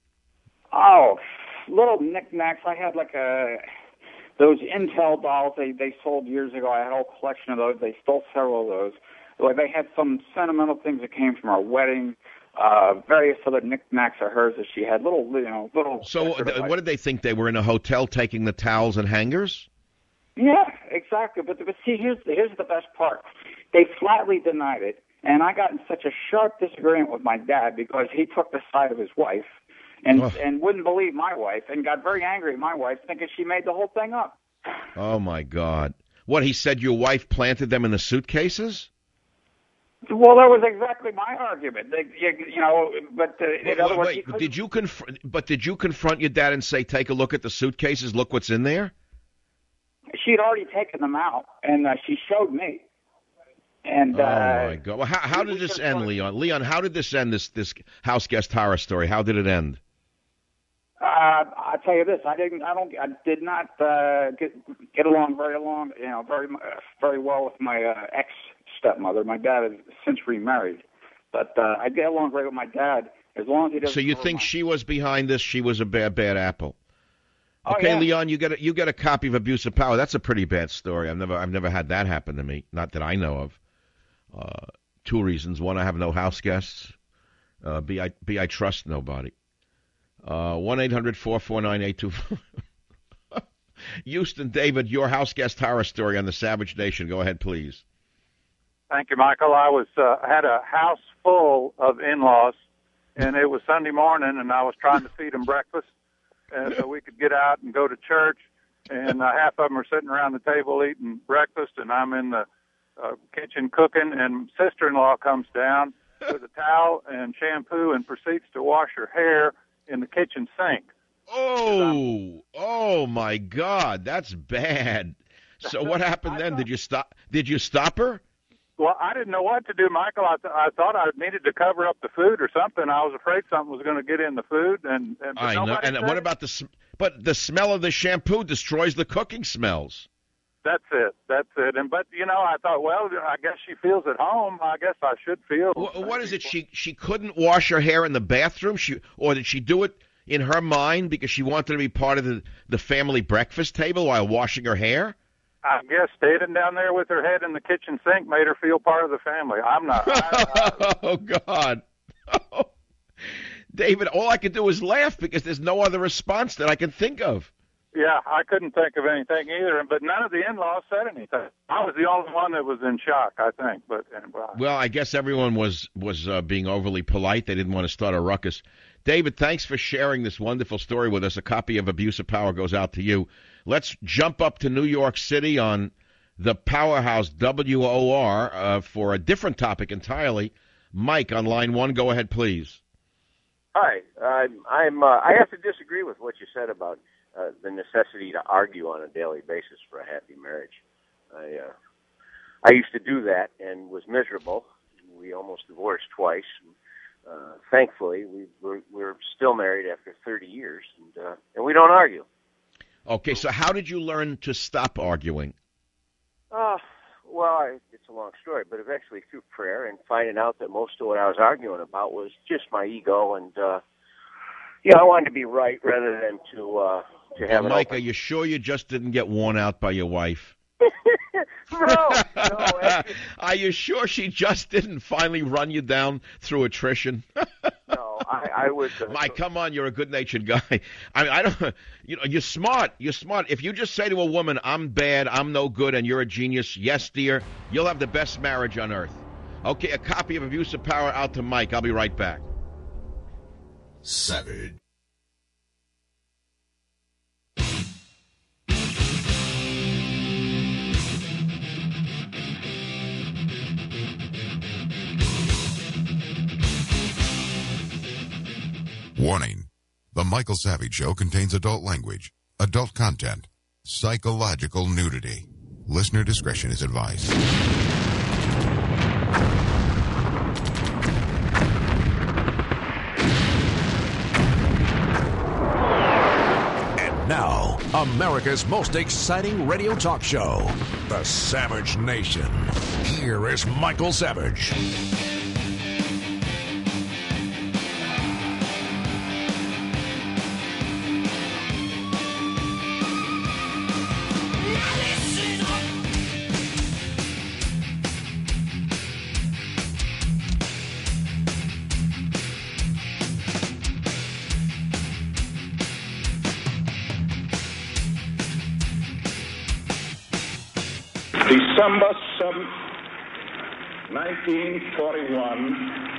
Oh, little knickknacks. I had those Intel dolls they sold years ago. I had a whole collection of those. They stole several of those. They had some sentimental things that came from our wedding. Various other knickknacks of hers that she had. Little. So what did they think? They were in a hotel taking the towels and hangers? Yeah, exactly. But see, here's the best part. They flatly denied it, and I got in such a sharp disagreement with my dad because he took the side of his wife and wouldn't believe my wife and got very angry at my wife, thinking she made the whole thing up. Oh, my God. What, he said your wife planted them in the suitcases? Well, that was exactly my argument. In other words, did you confront your dad and say, take a look at the suitcases, look what's in there? She'd already taken them out, and she showed me. And oh my God! Well, how did this end, Leon? Leon, how did this end? This house guest horror story. How did it end? I'll tell you this: I did not get along very well with my ex stepmother. My dad has since remarried, but I get along great with my dad as long as he doesn't. So you think she was behind this? She was a bad apple. Okay, oh, yeah. Leon, you get a copy of Abuse of Power. That's a pretty bad story. I've never had that happen to me, not that I know of. 2 reasons: one, I have no house guests. B, I trust nobody. 1-800-449-8255. Houston, David, your house guest horror story on the Savage Nation. Go ahead, please. Thank you, Michael. I had a house full of in-laws, and it was Sunday morning, and I was trying to feed them breakfast. And so we could get out and go to church, and half of them are sitting around the table eating breakfast, and I'm in the kitchen cooking, and sister-in-law comes down with a towel and shampoo and proceeds to wash her hair in the kitchen sink. Oh my God, that's bad. So what happened then? Did you stop her? Well, I didn't know what to do, Michael. I thought I needed to cover up the food or something. I was afraid something was going to get in the food. And I know. And what about but the smell of the shampoo destroys the cooking smells. That's it. But I thought, well, I guess she feels at home. I guess I should feel. What is it? She couldn't wash her hair in the bathroom. Or did she do it in her mind because she wanted to be part of the family breakfast table while washing her hair? I guess standing down there with her head in the kitchen sink made her feel part of the family. I'm not. Oh, God. David, all I could do is laugh because there's no other response that I can think of. Yeah, I couldn't think of anything either, but none of the in-laws said anything. I was the only one that was in shock, I think. But anyway. Well, I guess everyone was being overly polite. They didn't want to start a ruckus. David, thanks for sharing this wonderful story with us. A copy of Abuse of Power goes out to you. Let's jump up to New York City on the powerhouse WOR for a different topic entirely. Mike on line 1, go ahead, please. Hi, I have to disagree with what you said about the necessity to argue on a daily basis for a happy marriage. I used to do that and was miserable. We almost divorced twice. Thankfully, we're still married after 30 years, and we don't argue. Okay, so how did you learn to stop arguing? Well, it's a long story, but eventually through prayer and finding out that most of what I was arguing about was just my ego, and I wanted to be right rather than to have it. Mike, are you sure you just didn't get worn out by your wife? No. Are you sure she just didn't finally run you down through attrition? No, I was. Mike, come on, you're a good-natured guy. I don't. You're smart. You're smart. If you just say to a woman, "I'm bad, I'm no good, and you're a genius," yes, dear, you'll have the best marriage on earth. Okay, a copy of Abuse of Power out to Mike. I'll be right back. Savage. Warning. The Michael Savage Show contains adult language, adult content, psychological nudity. Listener discretion is advised. And now, America's most exciting radio talk show, The Savage Nation. Here is Michael Savage. December 7th, 1941,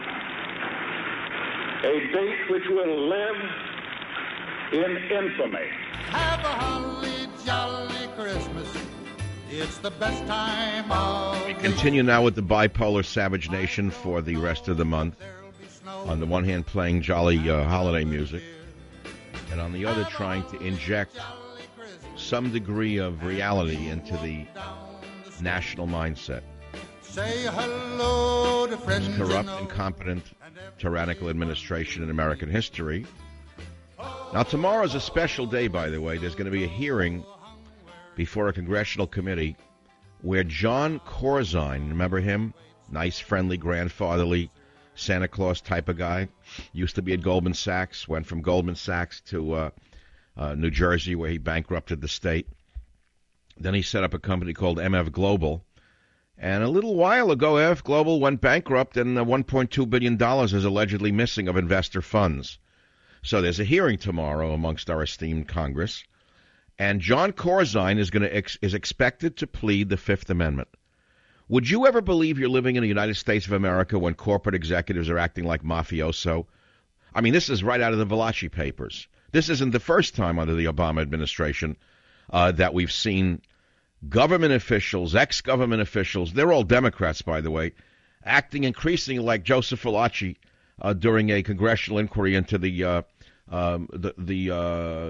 a date which will live in infamy. Have a holly jolly Christmas. It's the best time of We continue now with the bipolar Savage Nation for the rest of the month. On the one hand, playing jolly holiday music, and on the other, trying to inject some degree of reality into the national mindset. Say hello to friends. Corrupt, incompetent, tyrannical administration in American history. Now, tomorrow's a special day, by the way. There's going to be a hearing before a congressional committee where John Corzine, remember him? Nice, friendly, grandfatherly, Santa Claus type of guy. Used to be at Goldman Sachs, went from Goldman Sachs to New Jersey, where he bankrupted the state. Then he set up a company called MF Global. And a little while ago, MF Global went bankrupt, and $1.2 billion is allegedly missing of investor funds. So there's a hearing tomorrow amongst our esteemed Congress. And John Corzine is expected to plead the Fifth Amendment. Would you ever believe you're living in the United States of America when corporate executives are acting like mafioso? I mean, this is right out of the Valachi papers. This isn't the first time under the Obama administration that we've seen government officials, ex-government officials, they're all Democrats, by the way, acting increasingly like Joseph Valachi during a congressional inquiry into the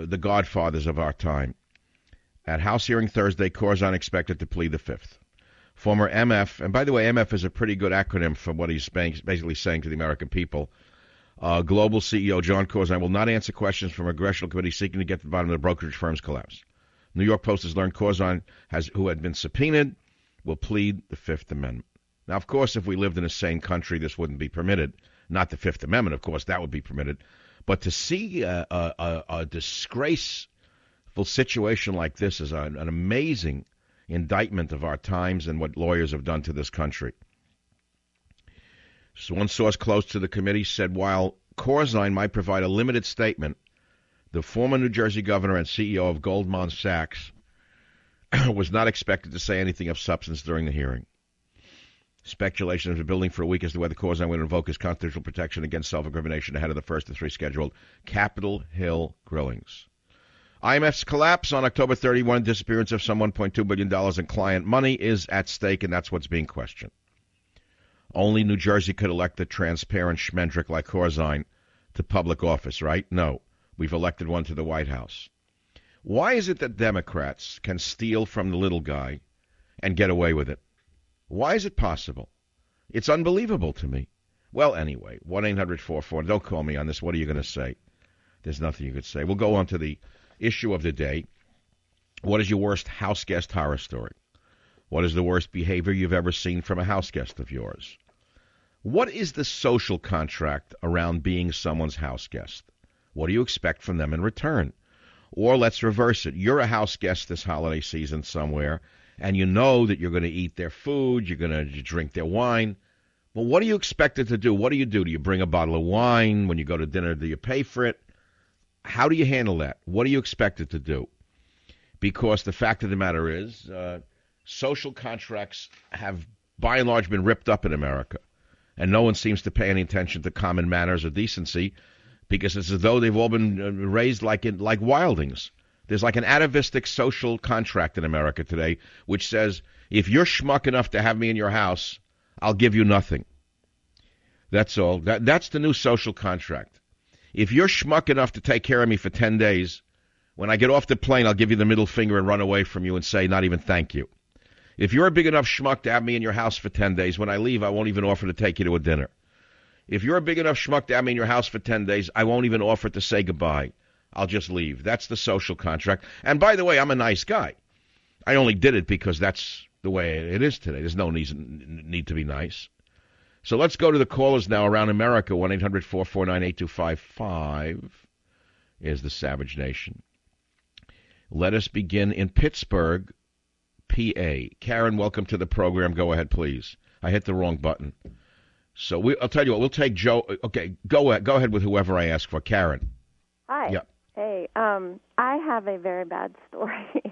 godfathers of our time. At House hearing Thursday, Corzine expected to plead the Fifth. former MF, and by the way, MF is a pretty good acronym for what he's basically saying to the American people. Global CEO John Corzine will not answer questions from a congressional committee seeking to get to the bottom of the brokerage firm's collapse. New York Post has learned Corzine, who had been subpoenaed, will plead the Fifth Amendment. Now, of course, if we lived in a sane country, this wouldn't be permitted. Not the Fifth Amendment, of course, that would be permitted. But to see a disgraceful situation like this is an amazing indictment of our times and what lawyers have done to this country. So one source close to the committee said while Corzine might provide a limited statement, the former New Jersey governor and CEO of Goldman Sachs was not expected to say anything of substance during the hearing. Speculation has been building for a week as to whether Corzine would invoke his constitutional protection against self-incrimination ahead of the first of 3 scheduled Capitol Hill grillings. IMF's collapse on October 31, disappearance of some $1.2 billion in client money is at stake, and that's what's being questioned. Only New Jersey could elect a transparent schmendrick like Corzine to public office, right? No. We've elected one to the White House. Why is it that Democrats can steal from the little guy and get away with it? Why is it possible? It's unbelievable to me. Well, anyway, 1-800-44. Don't call me on this. What are you going to say? There's nothing you could say. We'll go on to the issue of the day. What is your worst house guest horror story? What is the worst behavior you've ever seen from a house guest of yours? What is the social contract around being someone's house guest? What do you expect from them in return? Or let's reverse it. You're a house guest this holiday season somewhere, and you know that you're going to eat their food, you're going to drink their wine. Well, what are you expected to do? What do? Do you bring a bottle of wine? When you go to dinner, do you pay for it? How do you handle that? What are you expected to do? Because the fact of the matter is, social contracts have, by and large, been ripped up in America, and no one seems to pay any attention to common manners or decency, because it's as though they've all been raised like wildings. There's like an atavistic social contract in America today, which says, if you're schmuck enough to have me in your house, I'll give you nothing. That's all. That's the new social contract. If you're schmuck enough to take care of me for 10 days, when I get off the plane, I'll give you the middle finger and run away from you and say not even thank you. If you're a big enough schmuck to have me in your house for 10 days, when I leave, I won't even offer to take you to a dinner. If you're a big enough schmuck to have me in your house for 10 days, I won't even offer to say goodbye. I'll just leave. That's the social contract. And by the way, I'm a nice guy. I only did it because that's the way it is today. There's no need to be nice. So let's go to the callers now around America. 1-800-449-8255 is the Savage Nation. Let us begin in Pittsburgh, PA. Karen, welcome to the program. Go ahead, please. I hit the wrong button. So I'll tell you what, we'll take Joe. Okay, go ahead with whoever I ask for. Karen. Hi. Yep. Hey, I have a very bad story.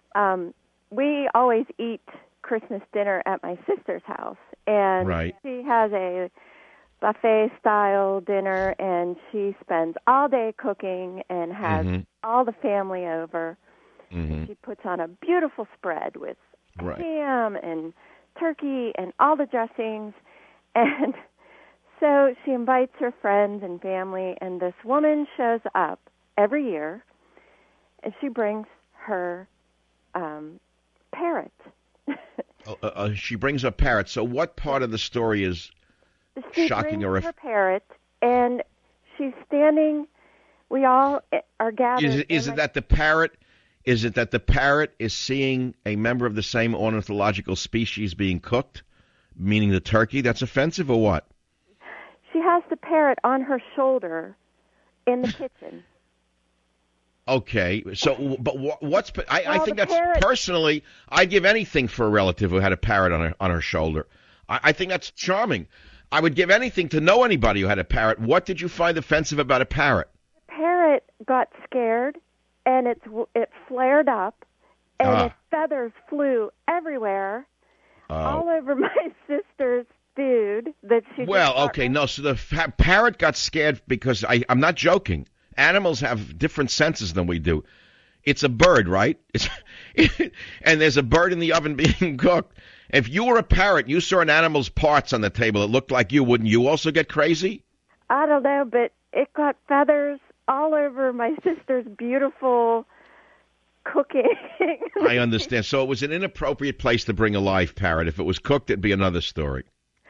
We always eat Christmas dinner at my sister's house, and right. She has a buffet-style dinner, and she spends all day cooking and has all the family over. Mm-hmm. She puts on a beautiful spread with ham and turkey and all the dressings, and so she invites her friends and family, and this woman shows up every year, and she brings her parrot. She brings a parrot. So what part of the story is shocking or her parrot, and she's standing. We all are gathered. Is it that the parrot? Is it that the parrot is seeing a member of the same ornithological species being cooked, meaning the turkey? That's offensive, or what? She has the parrot on her shoulder in the kitchen. Okay, so but I think that's personally, I'd give anything for a relative who had a parrot on her shoulder. I think that's charming. I would give anything to know anybody who had a parrot. What did you find offensive about a parrot? The parrot got scared, and it flared up, and its feathers flew everywhere, all over my sister's food that she. Well, okay, no. So the parrot got scared because I'm not joking. Animals have different senses than we do. It's a bird, right? And there's a bird in the oven being cooked. If you were a parrot, you saw an animal's parts on the table that looked like you, wouldn't you also get crazy? I don't know, but it got feathers all over my sister's beautiful cooking. I understand. So it was an inappropriate place to bring a live parrot. If it was cooked, it'd be another story.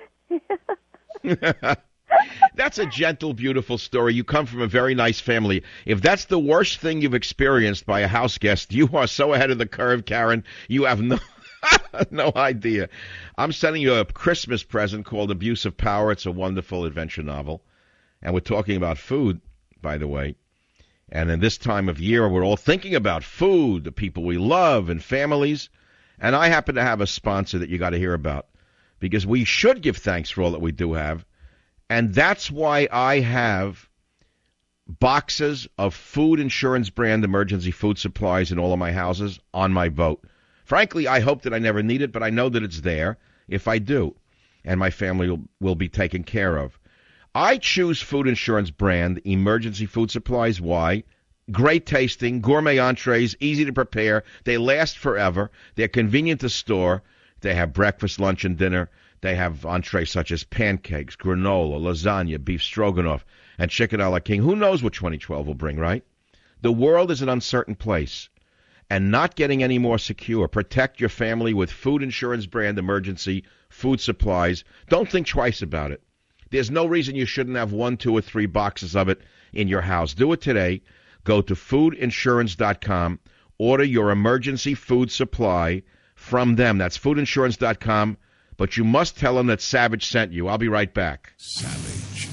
That's a gentle, beautiful story. You come from a very nice family. If that's the worst thing you've experienced by a house guest, you are so ahead of the curve, Karen. You have no idea. I'm sending you a Christmas present called Abuse of Power. It's a wonderful adventure novel. And we're talking about food, by the way. And in this time of year, we're all thinking about food, the people we love, and families. And I happen to have a sponsor that you got to hear about, because we should give thanks for all that we do have. And that's why I have boxes of food insurance brand emergency food supplies in all of my houses on my boat. Frankly, I hope that I never need it, but I know that it's there if I do, and my family will be taken care of. I choose food insurance brand emergency food supplies. Why? Great tasting, gourmet entrees, easy to prepare. They last forever. They're convenient to store. They have breakfast, lunch, and dinner. They have entrees such as pancakes, granola, lasagna, beef stroganoff, and chicken a la king. Who knows what 2012 will bring, right? The world is an uncertain place, and not getting any more secure. Protect your family with food insurance brand emergency food supplies. Don't think twice about it. There's no reason you shouldn't have 1, 2, or 3 boxes of it in your house. Do it today. Go to foodinsurance.com. Order your emergency food supply from them. That's foodinsurance.com. But you must tell them that Savage sent you. I'll be right back. Savage.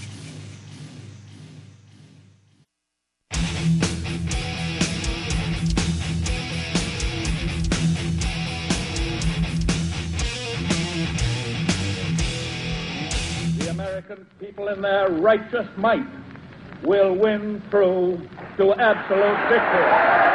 The American people in their righteous might will win through to absolute victory.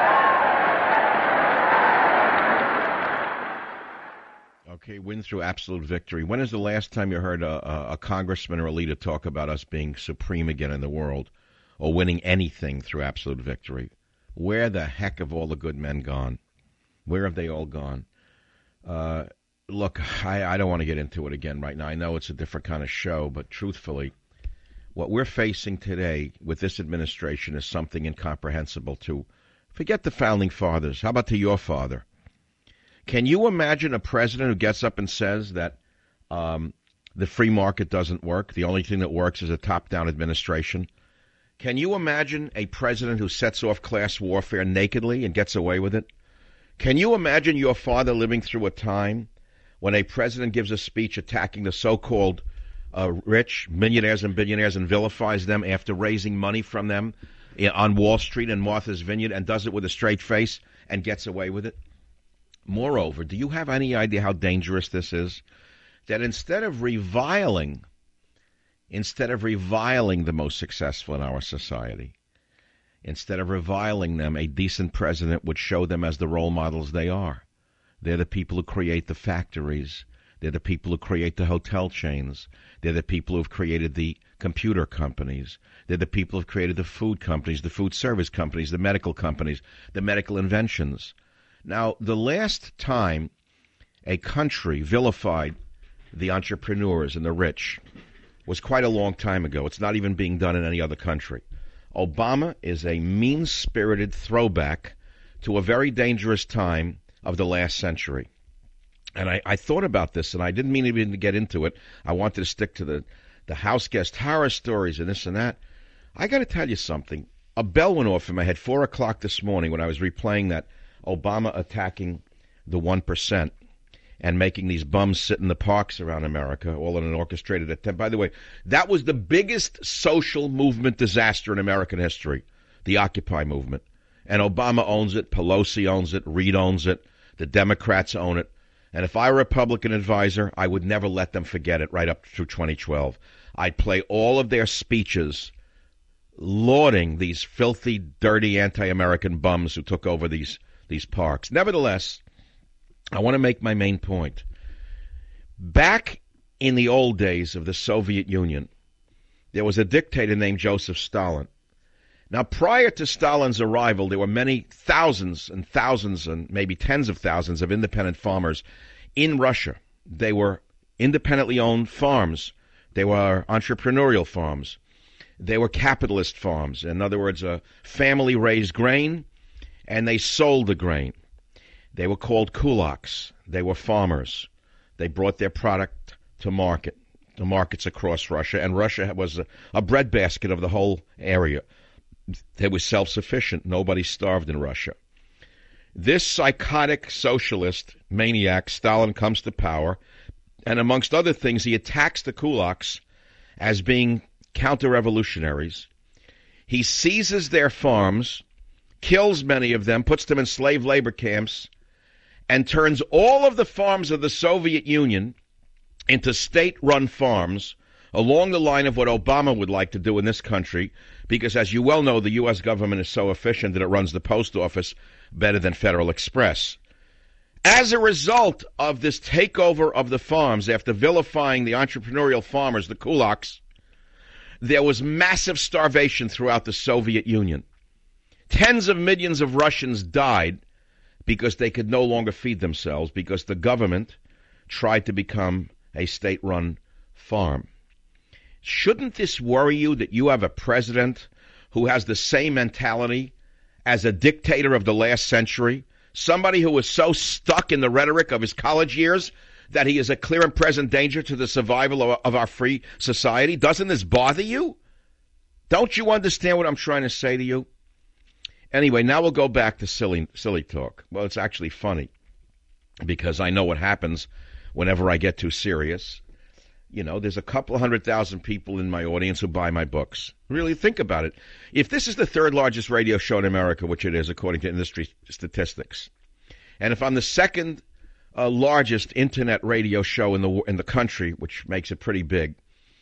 Okay, win through absolute victory. When is the last time you heard a congressman or a leader talk about us being supreme again in the world or winning anything through absolute victory? Where the heck have all the good men gone? Where have they all gone? Look, I don't want to get into it again right now. I know it's a different kind of show, but truthfully, what we're facing today with this administration is something incomprehensible to, forget the founding fathers. How about to your father? Can you imagine a president who gets up and says that the free market doesn't work? The only thing that works is a top-down administration. Can you imagine a president who sets off class warfare nakedly and gets away with it? Can you imagine your father living through a time when a president gives a speech attacking the so-called rich, millionaires and billionaires, and vilifies them after raising money from them on Wall Street and Martha's Vineyard, and does it with a straight face and gets away with it? Moreover, do you have any idea how dangerous this is? That instead of reviling the most successful in our society, instead of reviling them, a decent president would show them as the role models they are. They're the people who create the factories. They're the people who create the hotel chains. They're the people who have created the computer companies. They're the people who have created the food companies, the food service companies, the medical companies, the medical inventions. Now, the last time a country vilified the entrepreneurs and the rich was quite a long time ago. It's not even being done in any other country. Obama is a mean-spirited throwback to a very dangerous time of the last century. And I thought about this, and I didn't mean even to get into it. I wanted to stick to the house guest horror stories and this and that. I got to tell you something. A bell went off in my head 4 o'clock this morning when I was replaying that Obama attacking the 1% and making these bums sit in the parks around America, all in an orchestrated attempt. By the way, that was the biggest social movement disaster in American history, the Occupy movement. And Obama owns it, Pelosi owns it, Reid owns it, the Democrats own it. And if I were a Republican advisor, I would never let them forget it right up through 2012. I'd play all of their speeches lauding these filthy, dirty, anti-American bums who took over these parks. Nevertheless, I want to make my main point. Back in the old days of the Soviet Union, there was a dictator named Joseph Stalin. Now, prior to Stalin's arrival, there were many thousands and thousands and maybe tens of thousands of independent farmers in Russia. They were independently owned farms. They were entrepreneurial farms. They were capitalist farms. In other words, a family raised grain, and they sold the grain. They were called kulaks. They were farmers. They brought their product to market, the markets across Russia, and Russia was a breadbasket of the whole area. They were self-sufficient. Nobody starved in Russia. This psychotic socialist maniac, Stalin, comes to power, and amongst other things, he attacks the kulaks as being counter-revolutionaries. He seizes their farms, kills many of them, puts them in slave labor camps, and turns all of the farms of the Soviet Union into state-run farms along the line of what Obama would like to do in this country, because as you well know, the U.S. government is so efficient that it runs the post office better than Federal Express. As a result of this takeover of the farms, after vilifying the entrepreneurial farmers, the kulaks, there was massive starvation throughout the Soviet Union. Tens of millions of Russians died because they could no longer feed themselves, because the government tried to become a state-run farm. Shouldn't this worry you that you have a president who has the same mentality as a dictator of the last century? Somebody who is so stuck in the rhetoric of his college years that he is a clear and present danger to the survival of our free society? Doesn't this bother you? Don't you understand what I'm trying to say to you? Anyway, now we'll go back to silly talk. Well, it's actually funny, because I know what happens whenever I get too serious. You know, there's a couple of 100,000 people in my audience who buy my books. Really think about it. If this is the third largest radio show in America, which it is according to industry statistics, and if I'm the second largest internet radio show in the country, which makes it pretty big,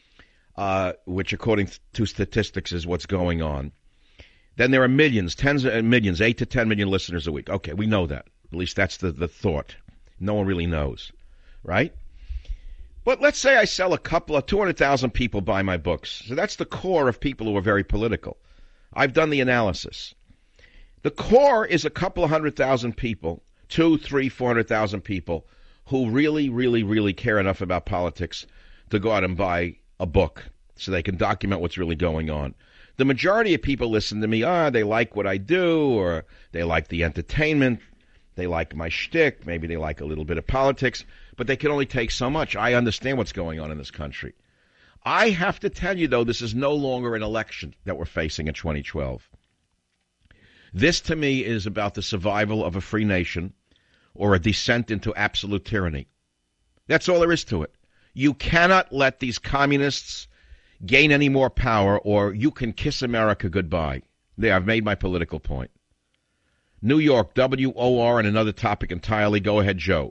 which according to statistics is what's going on, then there are millions, tens of millions, 8 to 10 million listeners a week. Okay, we know that. At least that's the thought. No one really knows, right? But let's say I sell a couple of 200,000 people buy my books. So that's the core of people who are very political. I've done the analysis. The core is a couple of 100,000 people, 200,000, 300,000, 400,000 people who really, really, really care enough about politics to go out and buy a book so they can document what's really going on. The majority of people listen to me, they like what I do, or they like the entertainment, they like my shtick, maybe they like a little bit of politics, but they can only take so much. I understand what's going on in this country. I have to tell you, though, this is no longer an election that we're facing in 2012. This, to me, is about the survival of a free nation or a descent into absolute tyranny. That's all there is to it. You cannot let these communists gain any more power, or you can kiss America goodbye. There, I've made my political point. New York, WOR, and another topic entirely. Go ahead, Joe.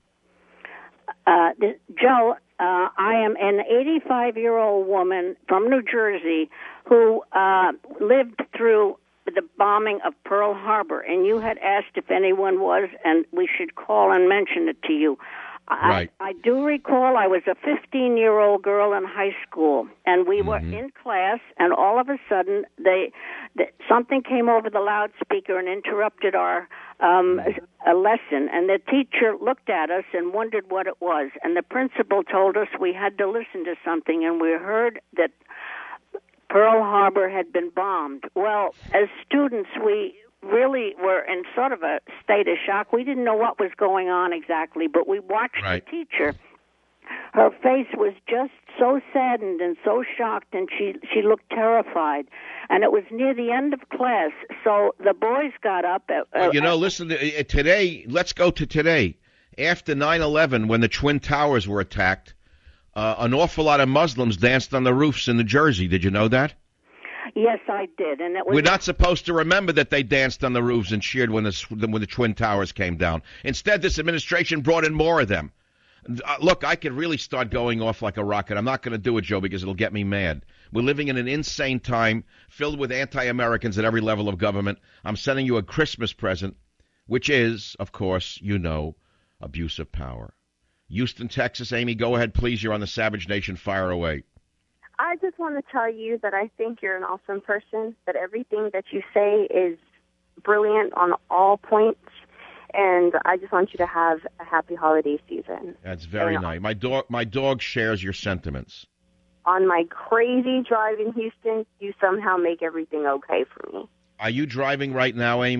Joe, I am an 85-year-old woman from New Jersey who lived through the bombing of Pearl Harbor, and you had asked if anyone was, and we should call and mention it to you. Right. I do recall I was a 15-year-old girl in high school, and we were in class, and all of a sudden something came over the loudspeaker and interrupted our a lesson, and the teacher looked at us and wondered what it was, and the principal told us we had to listen to something, and we heard that Pearl Harbor had been bombed. Well, as students, we really were in sort of a state of shock. We didn't know what was going on exactly, but we watched the teacher. Her face was just so saddened and so shocked, and she looked terrified. And it was near the end of class, so the boys got up. Listen, today, let's go to today. After 9/11, when the Twin Towers were attacked, an awful lot of Muslims danced on the roofs in New Jersey. Did you know that? Yes, I did, and it was. We're not supposed to remember that they danced on the roofs and cheered when the Twin Towers came down. Instead, this administration brought in more of them. Look, I could really start going off like a rocket. I'm not going to do it, Joe, because it'll get me mad. We're living in an insane time filled with anti-Americans at every level of government. I'm sending you a Christmas present, which is, of course, abuse of power. Houston, Texas. Amy, go ahead, please. You're on the Savage Nation. Fire away. I just want to tell you that I think you're an awesome person, that everything that you say is brilliant on all points, and I just want you to have a happy holiday season. That's very nice. My dog shares your sentiments. On my crazy drive in Houston, you somehow make everything okay for me. Are you driving right now, Amy?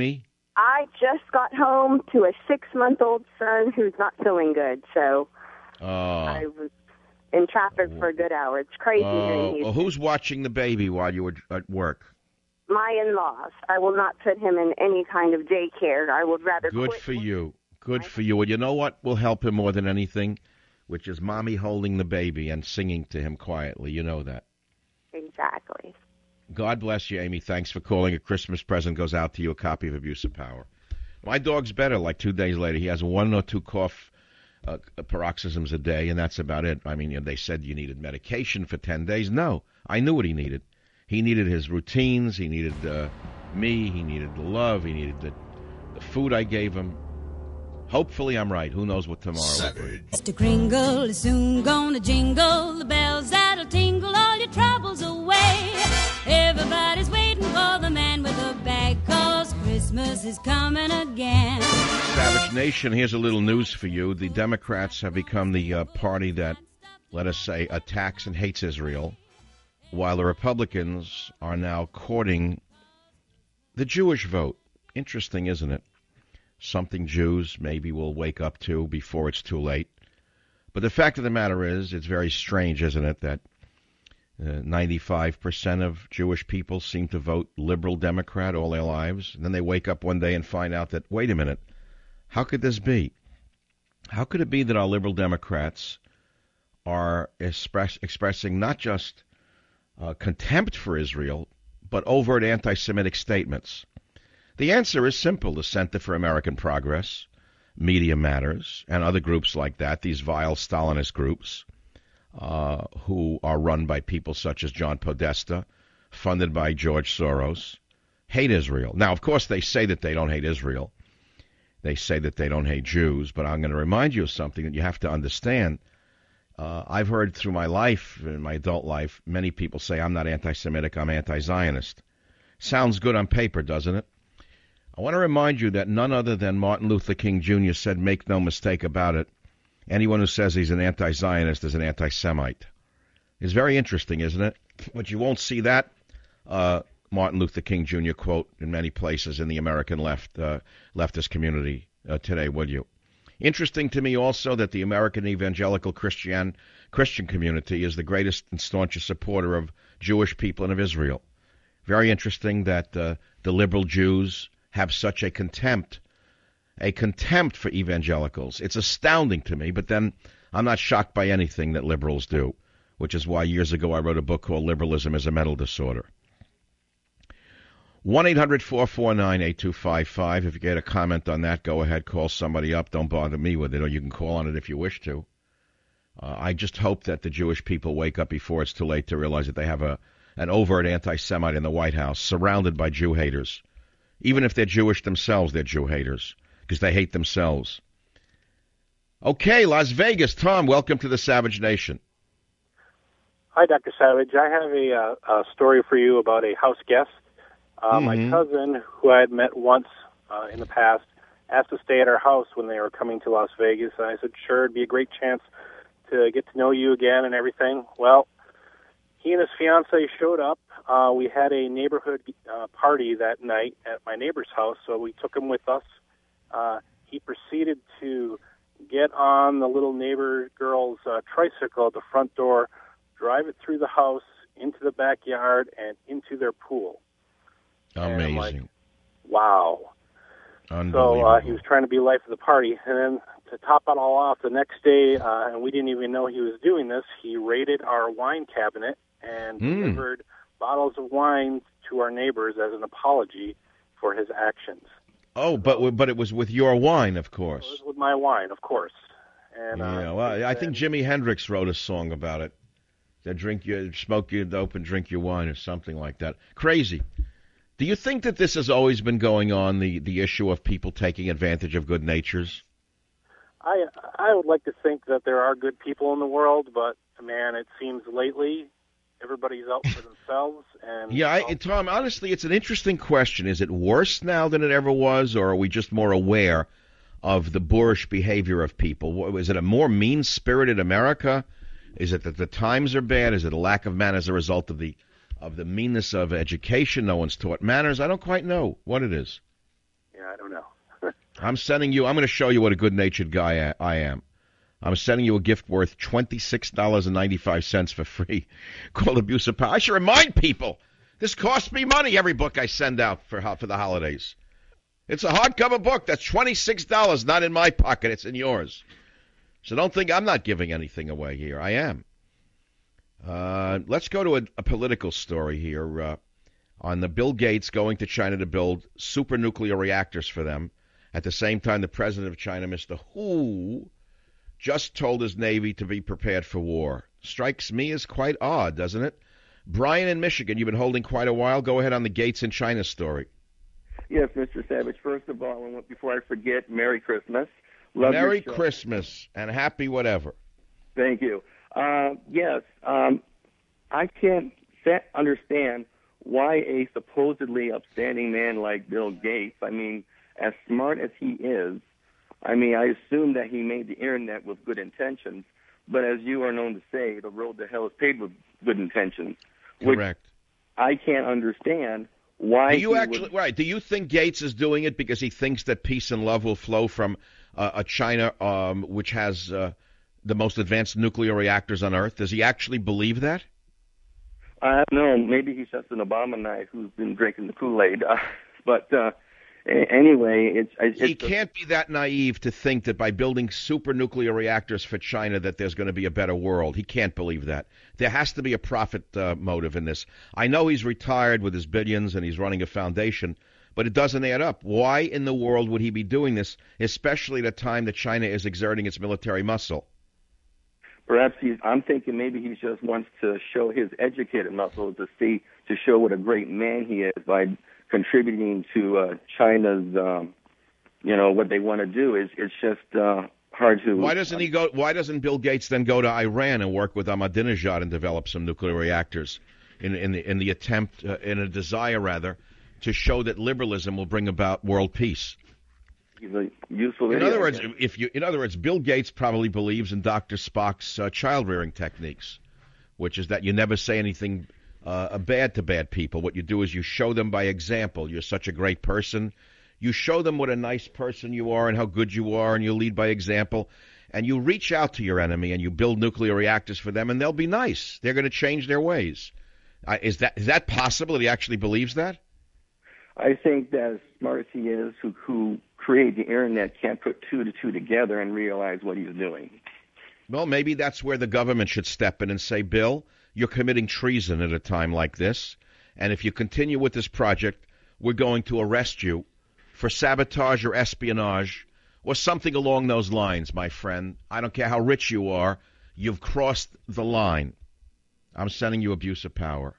I just got home to a 6-month-old son who's not feeling good, so I was in traffic for a good hour. It's crazy here in Houston. Well, who's watching the baby while you were at work? My in-laws. I will not put him in any kind of daycare. I would rather Good quit. for you. Good for you. Well, you know what will help him more than anything? Which is Mommy holding the baby and singing to him quietly. You know that. Exactly. God bless you, Amy. Thanks for calling. A Christmas present goes out to you, a copy of Abuse of Power. My dog's better, like 2 days later. He has 1 or 2 cough paroxysms a day, and that's about it. I mean, they said you needed medication for 10 days. No, I knew what he needed. He needed his routines. He needed me. He needed the love. He needed the food I gave him. Hopefully I'm right. Who knows what tomorrow will bring. Mr. Kringle is soon gonna jingle the bells that'll tingle all your troubles away. Everybody's waiting for the man with the bag, 'cause Christmas is coming again. Savage Nation, here's a little news for you. The Democrats have become the party that, let us say, attacks and hates Israel, while the Republicans are now courting the Jewish vote. Interesting, isn't it? Something Jews maybe will wake up to before it's too late. But the fact of the matter is, it's very strange, isn't it, that 95% of Jewish people seem to vote liberal Democrat all their lives, and then they wake up one day and find out that, wait a minute, how could this be? How could it be that our liberal Democrats are expressing not just contempt for Israel, but overt anti-Semitic statements? The answer is simple. The Center for American Progress, Media Matters, and other groups like that, these vile Stalinist groups, who are run by people such as John Podesta, funded by George Soros, hate Israel. Now, of course, they say that they don't hate Israel. They say that they don't hate Jews, but I'm going to remind you of something that you have to understand. I've heard through my life, in my adult life, many people say, I'm not anti-Semitic, I'm anti-Zionist. Sounds good on paper, doesn't it? I want to remind you that none other than Martin Luther King Jr. said, make no mistake about it, anyone who says he's an anti-Zionist is an anti-Semite. It's very interesting, isn't it? But you won't see that Martin Luther King Jr. quote in many places in the American leftist community today, will you? Interesting to me also that the American evangelical Christian community is the greatest and staunchest supporter of Jewish people and of Israel. Very interesting that the liberal Jews have such a contempt for evangelicals. It's astounding to me, but then I'm not shocked by anything that liberals do, which is why years ago I wrote a book called Liberalism is a Mental Disorder. 1-800-449-8255. If you get a comment on that, go ahead, call somebody up. Don't bother me with it, or you can call on it if you wish to. I just hope that the Jewish people wake up before it's too late to realize that they have an overt anti-Semite in the White House, surrounded by Jew haters. Even if they're Jewish themselves, they're Jew haters, because they hate themselves. Okay, Las Vegas. Tom, welcome to the Savage Nation. Hi, Dr. Savage. I have a story for you about a house guest. My cousin, who I had met once in the past, asked to stay at our house when they were coming to Las Vegas, and I said, sure, it'd be a great chance to get to know you again and everything. Well, he and his fiancée showed up. We had a neighborhood party that night at my neighbor's house, so we took him with us. He proceeded to get on the little neighbor girl's tricycle at the front door, drive it through the house, into the backyard, and into their pool. Amazing. Like, wow. Unbelievable. So he was trying to be life of the party. And then to top it all off, the next day, and we didn't even know he was doing this, he raided our wine cabinet and delivered bottles of wine to our neighbors as an apology for his actions. Oh, but it was with your wine, of course. It was with my wine, of course. And yeah, well, I think Jimi Hendrix wrote a song about it. That smoke your dope and drink your wine, or something like that. Crazy. Do you think that this has always been going on, the issue of people taking advantage of good natures? I would like to think that there are good people in the world, but, man, it seems lately everybody's out for themselves. And yeah, Tom, honestly, it's an interesting question. Is it worse now than it ever was, or are we just more aware of the boorish behavior of people? Is it a more mean-spirited America? Is it that the times are bad? Is it a lack of manners as a result of the meanness of education? No one's taught manners. I don't quite know what it is. I don't know. I'm going to show you what a good-natured guy I am. I'm sending you a gift worth $26.95 for free called Abuse of Power. I should remind people, this costs me money, every book I send out for the holidays. It's a hardcover book. That's $26, not in my pocket. It's in yours. So don't think I'm not giving anything away here. I am. Let's go to a political story here on the Bill Gates going to China to build super nuclear reactors for them. At the same time, the president of China, Mr. Hu, just told his Navy to be prepared for war. Strikes me as quite odd, doesn't it? Brian in Michigan, you've been holding quite a while. Go ahead on the Gates in China story. Yes, Mr. Savage. First of all, before I forget, Merry Christmas. Merry Christmas and happy whatever. Thank you. Yes, I can't understand why a supposedly upstanding man like Bill Gates, I mean, as smart as he is, I assume that he made the internet with good intentions, but as you are known to say, the road to hell is paved with good intentions. Correct. I can't understand why. Do you think Gates is doing it because he thinks that peace and love will flow from a China which has the most advanced nuclear reactors on Earth? Does he actually believe that? I don't know. Maybe he's just an Obama-nite who's been drinking the Kool-Aid. Anyway, he can't be that naive to think that by building super nuclear reactors for China that there's going to be a better world. He can't believe that. There has to be a profit motive in this. I know he's retired with his billions and he's running a foundation, but it doesn't add up. Why in the world would he be doing this, especially at a time that China is exerting its military muscle? Perhaps I'm thinking maybe he just wants to show his educated muscle to show what a great man he is by contributing to China's, what they want to do. It's just hard to. Why doesn't Bill Gates then go to Iran and work with Ahmadinejad and develop some nuclear reactors in a desire to show that liberalism will bring about world peace? He's a useful in other words, Bill Gates probably believes in Dr. Spock's child rearing techniques, which is that you never say anything bad to bad people. What you do is you show them by example. You're such a great person. You show them what a nice person you are and how good you are, and you lead by example. And you reach out to your enemy and you build nuclear reactors for them, and they'll be nice. They're going to change their ways. Is that possible that he actually believes that? I think that as smart as he is, who created the internet can't put two to two together and realize what he's doing. Well, maybe that's where the government should step in and say, Bill, you're committing treason at a time like this, and if you continue with this project, we're going to arrest you for sabotage or espionage or something along those lines, my friend. I don't care how rich you are. You've crossed the line. I'm sending you abuse of power.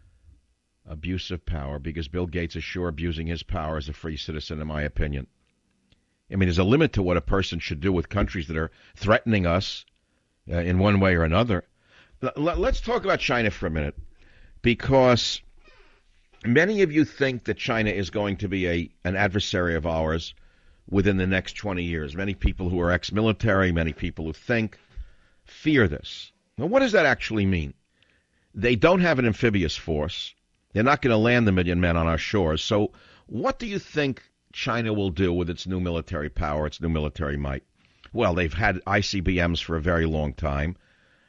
Abuse of power, because Bill Gates is sure abusing his power as a free citizen, in my opinion. There's a limit to what a person should do with countries that are threatening us in one way or another. Let's talk about China for a minute, because many of you think that China is going to be an adversary of ours within the next 20 years. Many people who are ex-military, many people who think, fear this. Now, what does that actually mean? They don't have an amphibious force. They're not going to land the 1 million men on our shores. So what do you think China will do with its new military power, its new military might? Well, they've had ICBMs for a very long time.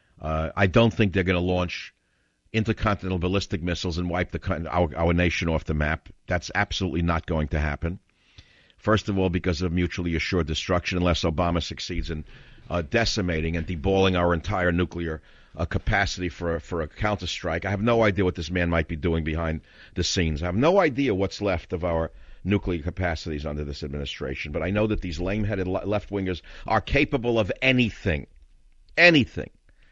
I don't think they're going to launch intercontinental ballistic missiles and wipe our nation off the map. That's absolutely not going to happen. First of all, because of mutually assured destruction, unless Obama succeeds in decimating and deballing our entire nuclear capacity for a counterstrike. I have no idea what this man might be doing behind the scenes. I have no idea what's left of our nuclear capacities under this administration. But I know that these lame-headed left-wingers are capable of anything. Anything.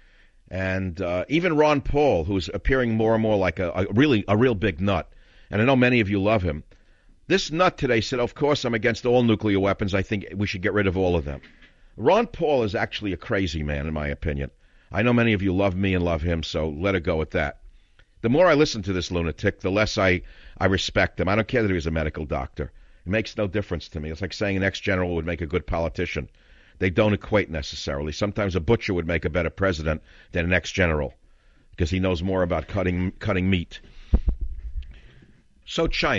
And even Ron Paul, who's appearing more and more like a real big nut, and I know many of you love him, this nut today said, of course, I'm against all nuclear weapons. I think we should get rid of all of them. Ron Paul is actually a crazy man, in my opinion. I know many of you love me and love him, so let it go at that. The more I listen to this lunatic, the less I respect him. I don't care that he was a medical doctor. It makes no difference to me. It's like saying an ex-general would make a good politician. They don't equate necessarily. Sometimes a butcher would make a better president than an ex-general because he knows more about cutting meat. So China.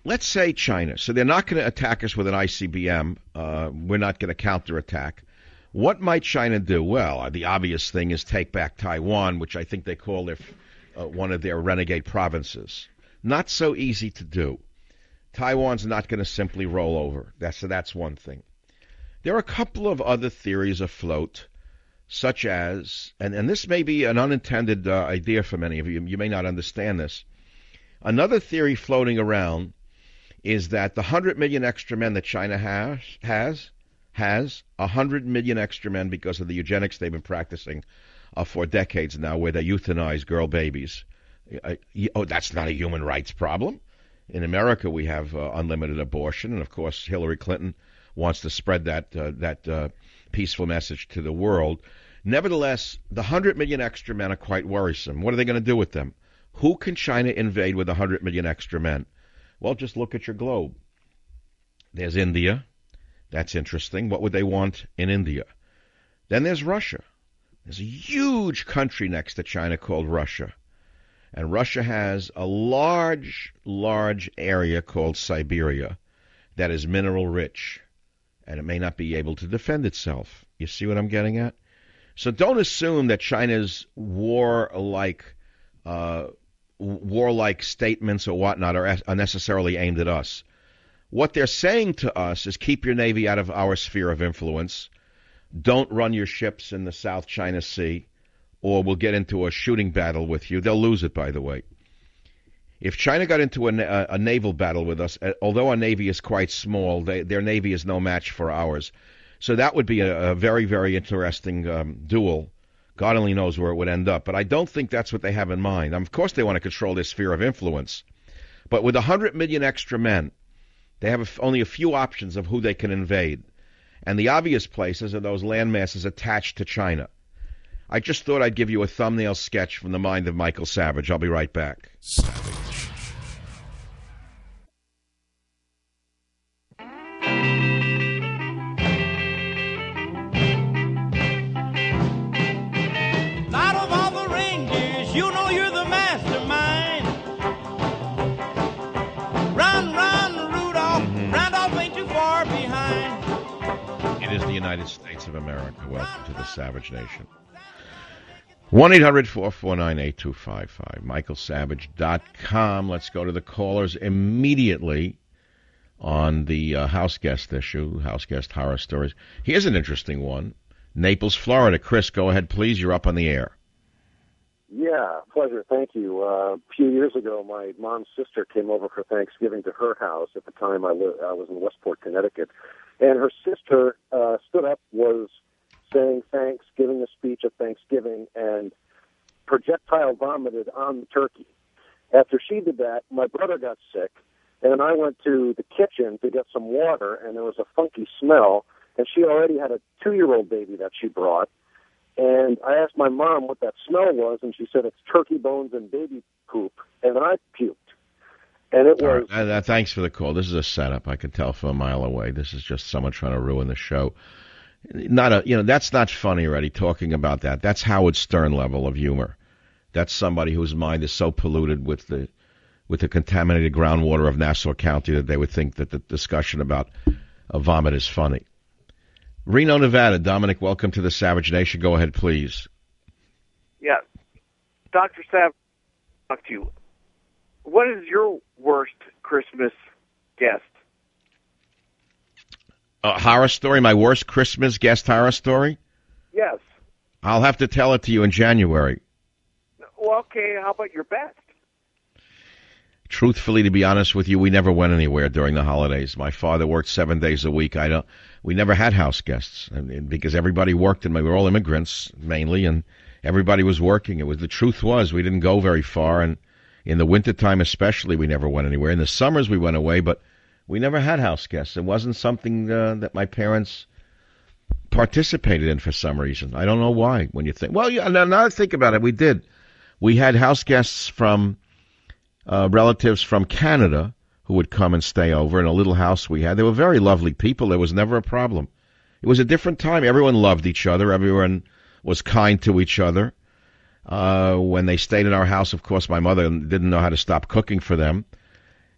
let's say China. So they're not going to attack us with an ICBM. We're not going to counterattack. What might China do? Well, the obvious thing is take back Taiwan, which I think they call one of their renegade provinces. Not so easy to do. Taiwan's not going to simply roll over. That's one thing. There are a couple of other theories afloat, such as, and this may be an unintended idea for many of you. You may not understand this. Another theory floating around is that the 100 million extra men that China has 100 million extra men because of the eugenics they've been practicing for decades now, where they euthanize girl babies. That's not a human rights problem. In America, we have unlimited abortion, and of course, Hillary Clinton wants to spread that peaceful message to the world. Nevertheless, the 100 million extra men are quite worrisome. What are they going to do with them? Who can China invade with 100 million extra men? Well, just look at your globe. There's India. That's interesting. What would they want in India? Then there's Russia. There's a huge country next to China called Russia. And Russia has a large, large area called Siberia that is mineral rich. And it may not be able to defend itself. You see what I'm getting at? So don't assume that China's warlike statements or whatnot are necessarily aimed at us. What they're saying to us is keep your Navy out of our sphere of influence. Don't run your ships in the South China Sea, or we'll get into a shooting battle with you. They'll lose it, by the way. If China got into a naval battle with us, although our Navy is quite small, their Navy is no match for ours. So that would be a very, very interesting duel. God only knows where it would end up. But I don't think that's what they have in mind. Of course they want to control their sphere of influence. But with 100 million extra men, they have only a few options of who they can invade. And the obvious places are those land masses attached to China. I just thought I'd give you a thumbnail sketch from the mind of Michael Savage. I'll be right back. Savage. Out of all the reindeers, you know you're the mastermind. Run, run, Rudolph. Randolph ain't too far behind. It is the United States of America. Welcome to the Savage Nation. 1-800-449-8255. MichaelSavage.com. Let's go to the callers immediately on the house guest issue, house guest horror stories. Here's an interesting one. Naples, Florida. Chris, go ahead, please. You're up on the air. Yeah, pleasure. Thank you. A few years ago, my mom's sister came over for Thanksgiving to her house. At the time, I was in Westport, Connecticut. And her sister stood up, was saying thanks, giving a speech at Thanksgiving, and projectile vomited on the turkey. After she did that, my brother got sick, and I went to the kitchen to get some water, and there was a funky smell, and she already had a 2-year-old baby that she brought. And I asked my mom what that smell was, and she said it's turkey bones and baby poop, and I puked. And it was... Right. Thanks for the call. This is a setup. I can tell from a mile away. This is just someone trying to ruin the show. That's not funny already, talking about that. That's Howard Stern level of humor. That's somebody whose mind is so polluted with the contaminated groundwater of Nassau County that they would think that the discussion about a vomit is funny. Reno, Nevada. Dominic, welcome to the Savage Nation. Go ahead, please. Yeah. Dr. Savage, talk to you. What is your worst Christmas guest? Horror story? My worst Christmas guest horror story? Yes. I'll have to tell it to you in January. Well, okay, how about your best? Truthfully, to be honest with you, we never went anywhere during the holidays. My father worked 7 days a week. We never had house guests because everybody worked, and we were all immigrants mainly, and everybody was working. The truth was we didn't go very far, and in the wintertime especially, we never went anywhere. In the summers, we went away, but we never had house guests. It wasn't something that my parents participated in for some reason. I don't know why. When you think, well, now I think about it, we did. We had house guests from relatives from Canada who would come and stay over in a little house we had. They were very lovely people. There was never a problem. It was a different time. Everyone loved each other. Everyone was kind to each other. When they stayed in our house, of course, my mother didn't know how to stop cooking for them.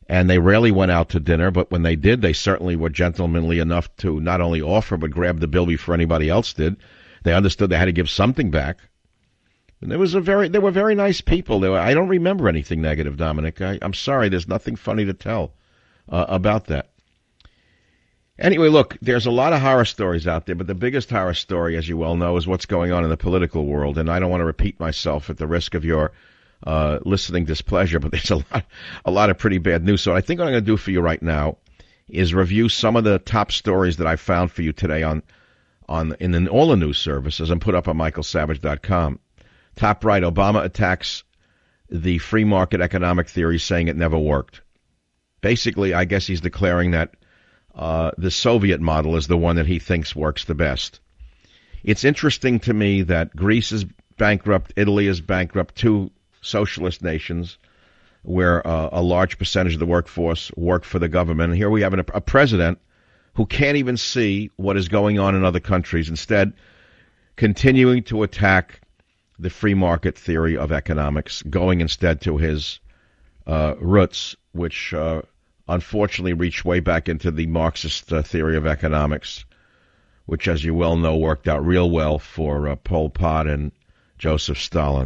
and they rarely went out to dinner, but when they did, they certainly were gentlemanly enough to not only offer but grab the bill before anybody else did. They understood they had to give something back. And they were very nice people. I don't remember anything negative, Dominic. I'm sorry, there's nothing funny to tell about that. Anyway, look, there's a lot of horror stories out there, but the biggest horror story, as you well know, is what's going on in the political world. And I don't want to repeat myself at the risk of your listening displeasure, but there's a lot of pretty bad news. So I think what I'm going to do for you right now is review some of the top stories that I found for you today in all the news services and put up on michaelsavage.com. Top right, Obama attacks the free market economic theory, saying it never worked. Basically, I guess he's declaring that the Soviet model is the one that he thinks works the best. It's interesting to me that Greece is bankrupt, Italy is bankrupt, two socialist nations where a large percentage of the workforce work for the government. And here we have a president who can't even see what is going on in other countries, instead continuing to attack the free market theory of economics, going instead to his roots, which unfortunately reached way back into the Marxist theory of economics, which, as you well know, worked out real well for Pol Pot and Joseph Stalin.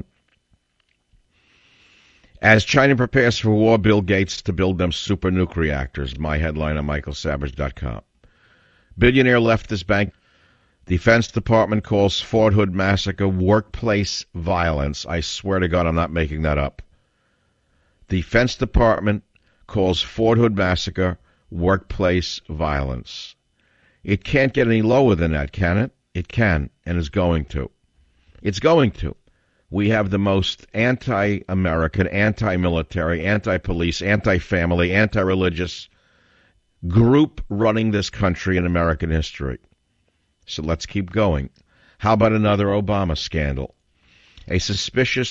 As China prepares for war, Bill Gates to build them super nuke reactors. My headline on michaelsavage.com. Billionaire leftist bank Defense Department calls Fort Hood massacre workplace violence. I swear to God, I'm not making that up. Defense Department calls Fort Hood massacre workplace violence. It can't get any lower than that, can it? It can, and is going to. It's going to. We have the most anti-American, anti-military, anti-police, anti-family, anti-religious group running this country in American history. So let's keep going. How about another Obama scandal? A suspicious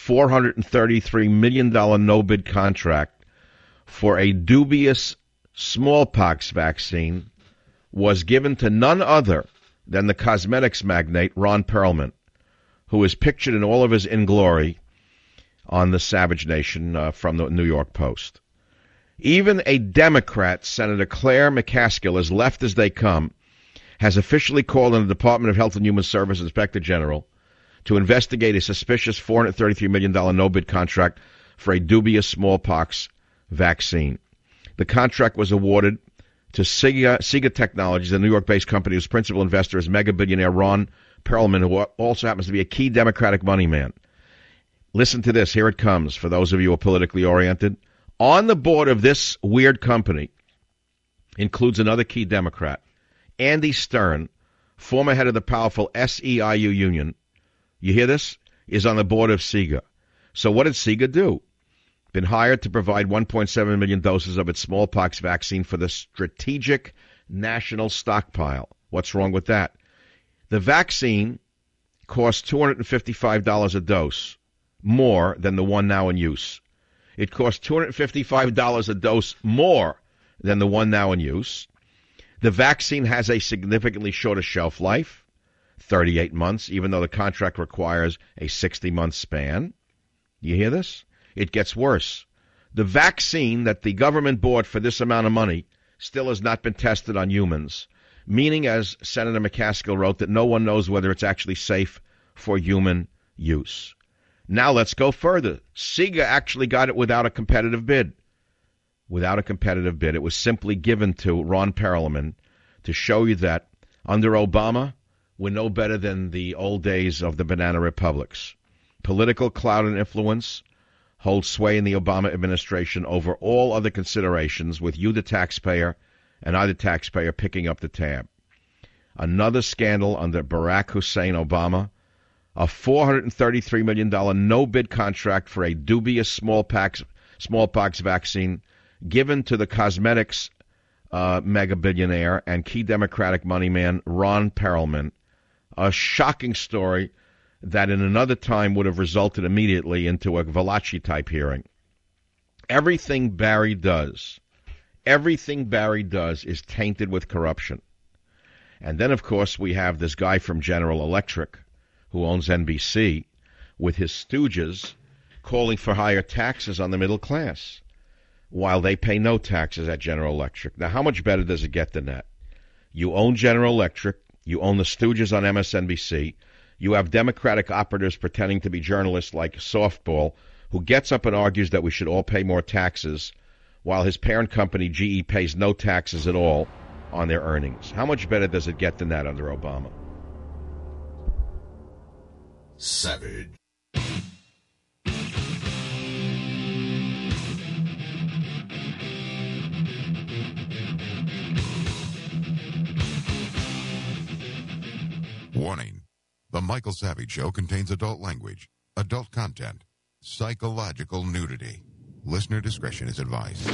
$433 million no-bid contract for a dubious smallpox vaccine was given to none other than the cosmetics magnate Ron Perlman, who is pictured in all of his inglory on the Savage Nation from the New York Post. Even a Democrat, Senator Claire McCaskill, as left as they come, has officially called on the Department of Health and Human Services Inspector General to investigate a suspicious $433 million no-bid contract for a dubious smallpox vaccine. The contract was awarded to SIGA Technologies, a New York-based company whose principal investor is mega-billionaire Ron Perlman, who also happens to be a key Democratic money man. Listen to this. Here it comes, for those of you who are politically oriented. On the board of this weird company includes another key Democrat, Andy Stern, former head of the powerful SEIU union. You hear this? Is on the board of SIGA. So what did SIGA do? Been hired to provide 1.7 million doses of its smallpox vaccine for the Strategic National Stockpile. What's wrong with that? The vaccine costs $255 a dose, more than the one now in use. It costs $255 a dose more than the one now in use. The vaccine has a significantly shorter shelf life, 38 months, even though the contract requires a 60-month span. You hear this? It gets worse. The vaccine that the government bought for this amount of money still has not been tested on humans, meaning, as Senator McCaskill wrote, that no one knows whether it's actually safe for human use. Now let's go further. SIGA actually got it without a competitive bid. Without a competitive bid. It was simply given to Ron Perlman to show you that under Obama, we're no better than the old days of the banana republics. Political clout and influence hold sway in the Obama administration over all other considerations, with you, the taxpayer, and I, the taxpayer, picking up the tab. Another scandal under Barack Hussein Obama, a $433 million no-bid contract for a dubious smallpox vaccine given to the cosmetics mega-billionaire and key Democratic money man Ron Perlman. A shocking story that in another time would have resulted immediately into a Valachi-type hearing. Everything Barry does is tainted with corruption. And then, of course, we have this guy from General Electric who owns NBC with his stooges calling for higher taxes on the middle class. while they pay no taxes at General Electric. Now, how much better does it get than that? You own General Electric. You own the Stooges on MSNBC. You have Democratic operatives pretending to be journalists like Softball, who gets up and argues that we should all pay more taxes, while his parent company, GE, pays no taxes at all on their earnings. How much better does it get than that under Obama? Savage. Warning. The Michael Savage Show contains adult language, adult content, psychological nudity. Listener discretion is advised.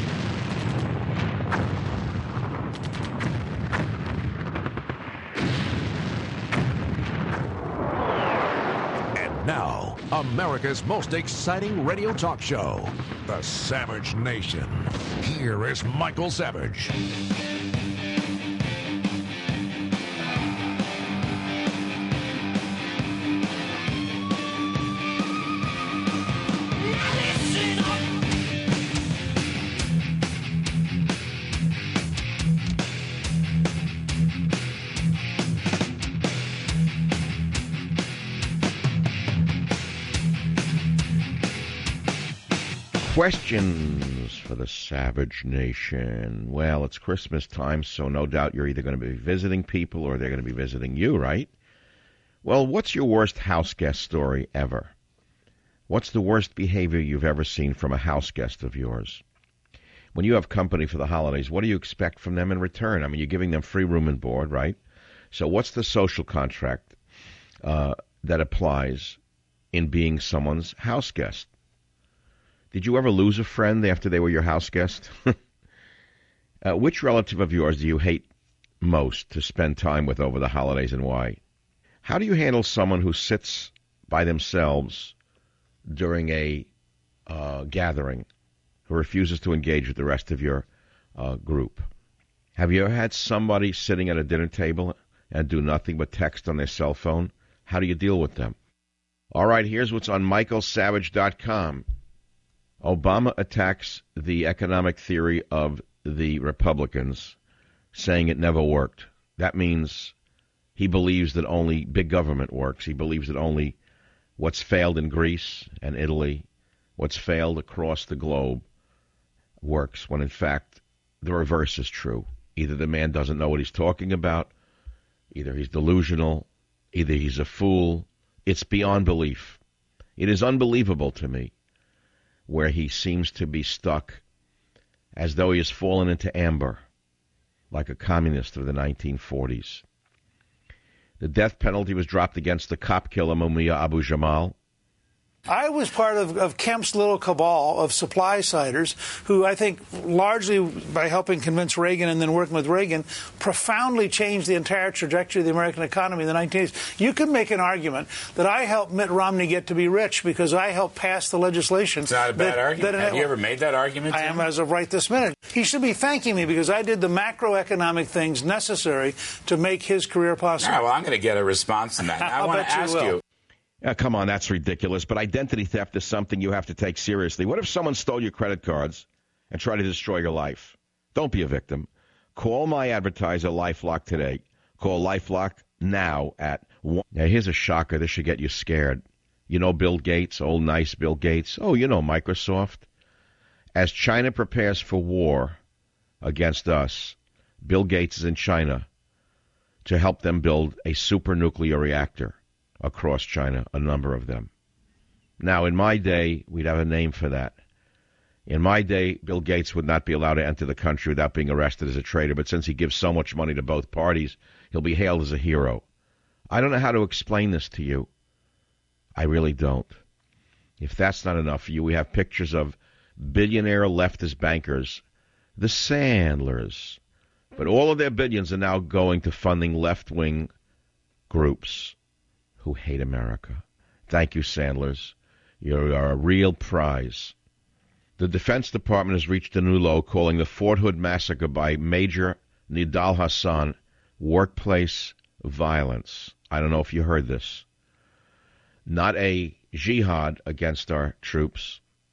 And now, America's most exciting radio talk show, The Savage Nation. Here is Michael Savage. Questions for the Savage Nation. Well, it's Christmas time, so no doubt you're either going to be visiting people or they're going to be visiting you, right? Well, what's your worst house guest story ever? What's the worst behavior you've ever seen from a house guest of yours? When you have company for the holidays, what do you expect from them in return? I mean, you're giving them free room and board, right? So what's the social contract that applies in being someone's house guest? Did you ever lose a friend after they were your house guest? Which relative of yours do you hate most to spend time with over the holidays, and why? How do you handle someone who sits by themselves during a gathering, who refuses to engage with the rest of your group? Have you ever had somebody sitting at a dinner table and do nothing but text on their cell phone? How do you deal with them? All right, here's what's on michaelsavage.com. Obama attacks the economic theory of the Republicans, saying it never worked. That means he believes that only big government works. He believes that only what's failed in Greece and Italy, what's failed across the globe, works, when in fact the reverse is true. Either the man doesn't know what he's talking about, either he's delusional, either he's a fool. It's beyond belief. It is unbelievable to me where he seems to be stuck as though he has fallen into amber, like a communist of the 1940s. The death penalty was dropped against the cop killer Mumia Abu-Jamal. I was part of Kemp's little cabal of supply-siders who I think largely by helping convince Reagan and then working with Reagan profoundly changed the entire trajectory of the American economy in the 1980s. You could make an argument that I helped Mitt Romney get to be rich because I helped pass the legislation. It's not a bad argument. Have you ever made that argument? I am as of right this minute. He should be thanking me because I did the macroeconomic things necessary to make his career possible. All right, well, I'm going to get a response on that. Now, I want to ask you. Come on, that's ridiculous. But identity theft is something you have to take seriously. What if someone stole your credit cards and tried to destroy your life? Don't be a victim. Call my advertiser, LifeLock, today. Call LifeLock now at 1. Now, here's a shocker. This should get you scared. You know Bill Gates, old nice Bill Gates? Oh, you know Microsoft. As China prepares for war against us, Bill Gates is in China to help them build a super nuclear reactor across China, a number of them. Now, in my day, we'd have a name for that. In my day, Bill Gates would not be allowed to enter the country without being arrested as a traitor, but since he gives so much money to both parties, he'll be hailed as a hero. I don't know how to explain this to you. I really don't. If that's not enough for you, we have pictures of billionaire leftist bankers, the Sandlers. But all of their billions are now going to funding left-wing groups who hate America. Thank you, Sandlers. You are a real prize. The Defense Department has reached a new low, calling the Fort Hood massacre by Major Nidal Hassan workplace violence. I don't know if you heard this. Not a jihad against our troops,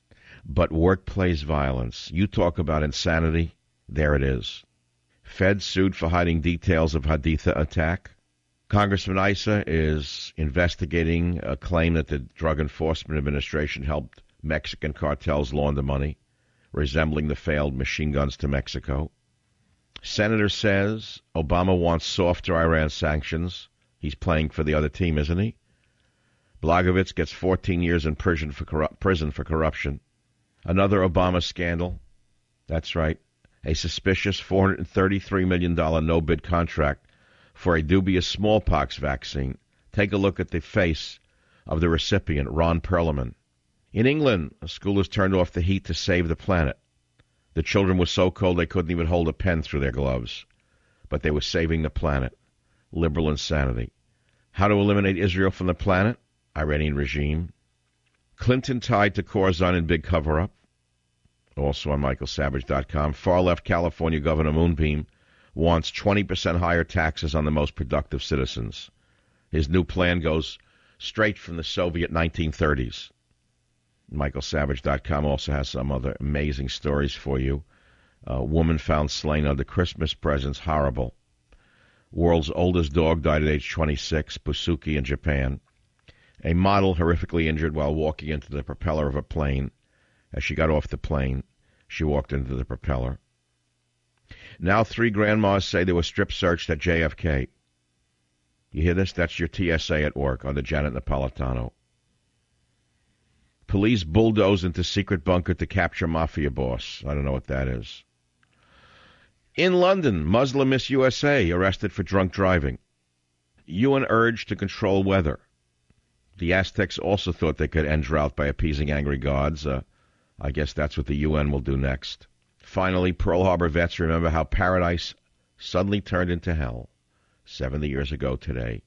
but workplace violence. You talk about insanity, there it is. Fed sued for hiding details of Haditha attack. Congressman Issa is investigating a claim that the Drug Enforcement Administration helped Mexican cartels launder money, resembling the failed machine guns to Mexico. Senator says Obama wants softer Iran sanctions. He's playing for the other team, isn't he? Blagojevich gets 14 years in prison for corruption. Another Obama scandal. That's right. A suspicious $433 million no-bid contract for a dubious smallpox vaccine. Take a look at the face of the recipient, Ron Perlman. In England, a school has turned off the heat to save the planet. The children were so cold they couldn't even hold a pen through their gloves. But they were saving the planet. Liberal insanity. How to eliminate Israel from the planet? Iranian regime. Clinton tied to Corzine in big cover-up. Also on michaelsavage.com. Far-left California Governor Moonbeam wants 20% higher taxes on the most productive citizens. His new plan goes straight from the Soviet 1930s. michaelsavage.com also has some other amazing stories for you. A woman found slain under Christmas presents. Horrible. World's oldest dog died at age 26, Busuki in Japan. A model horrifically injured while walking into the propeller of a plane. As she got off the plane, she walked into the propeller. Now 3 grandmas say they were strip searched at JFK. You hear this? That's your TSA at work under Janet Napolitano. Police bulldoze into secret bunker to capture mafia boss. I don't know what that is. In London, Muslim Miss USA arrested for drunk driving. UN urged to control weather. The Aztecs also thought they could end drought by appeasing angry gods. I guess that's what the UN will do next. Finally, Pearl Harbor vets remember how paradise suddenly turned into hell 70 years ago today.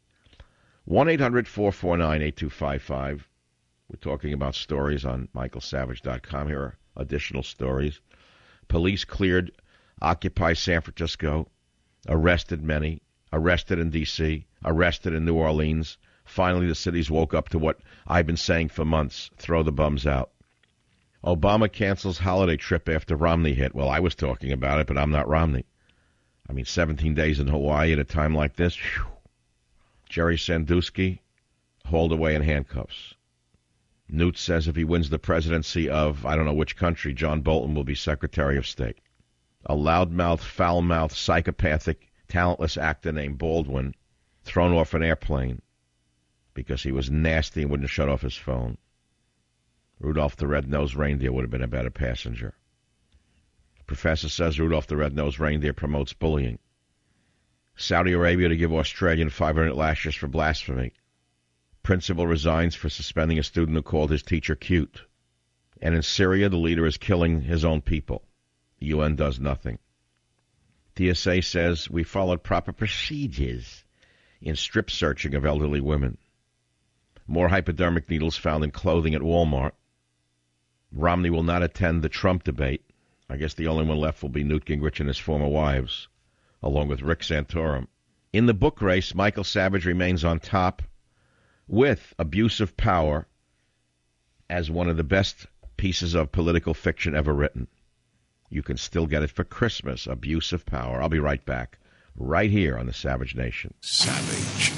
1-800-449-8255. We're talking about stories on michaelsavage.com. Here are additional stories. Police cleared Occupy San Francisco, arrested many, arrested in D.C., arrested in New Orleans. Finally, the cities woke up to what I've been saying for months, throw the bums out. Obama cancels holiday trip after Romney hit. Well, I was talking about it, but I'm not Romney. 17 days in Hawaii at a time like this. Whew. Jerry Sandusky hauled away in handcuffs. Newt says if he wins the presidency of, I don't know which country, John Bolton will be Secretary of State. A loudmouth, foul-mouthed, psychopathic, talentless actor named Baldwin thrown off an airplane because he was nasty and wouldn't shut off his phone. Rudolph the Red-Nosed Reindeer would have been a better passenger. Professor says Rudolph the Red-Nosed Reindeer promotes bullying. Saudi Arabia to give Australian 500 lashes for blasphemy. Principal resigns for suspending a student who called his teacher cute. And in Syria, the leader is killing his own people. The UN does nothing. TSA says we followed proper procedures in strip searching of elderly women. More hypodermic needles found in clothing at Walmart. Romney will not attend the Trump debate. I guess the only one left will be Newt Gingrich and his former wives, along with Rick Santorum. In the book race, Michael Savage remains on top with Abuse of Power as one of the best pieces of political fiction ever written. You can still get it for Christmas, Abuse of Power. I'll be right back, right here on the Savage Nation. Savage.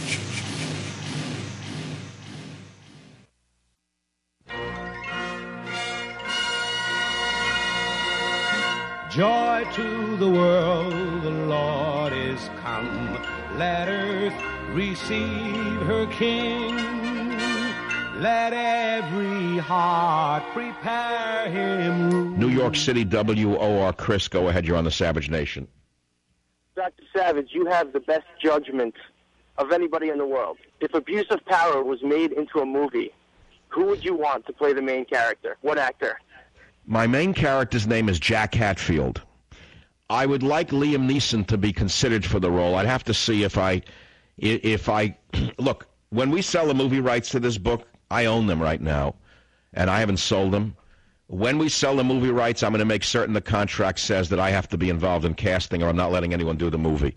Joy to the world, the Lord is come. Let earth receive her King. Let every heart prepare him room. New York City, WOR. Chris, go ahead. You're on the Savage Nation. Dr. Savage, you have the best judgment of anybody in the world. If Abuse of Power was made into a movie, who would you want to play the main character? What actor? My main character's name is Jack Hatfield. I would like Liam Neeson to be considered for the role. I'd have to see if I look, when we sell the movie rights to this book, I own them right now, and I haven't sold them. When we sell the movie rights, I'm going to make certain the contract says that I have to be involved in casting or I'm not letting anyone do the movie.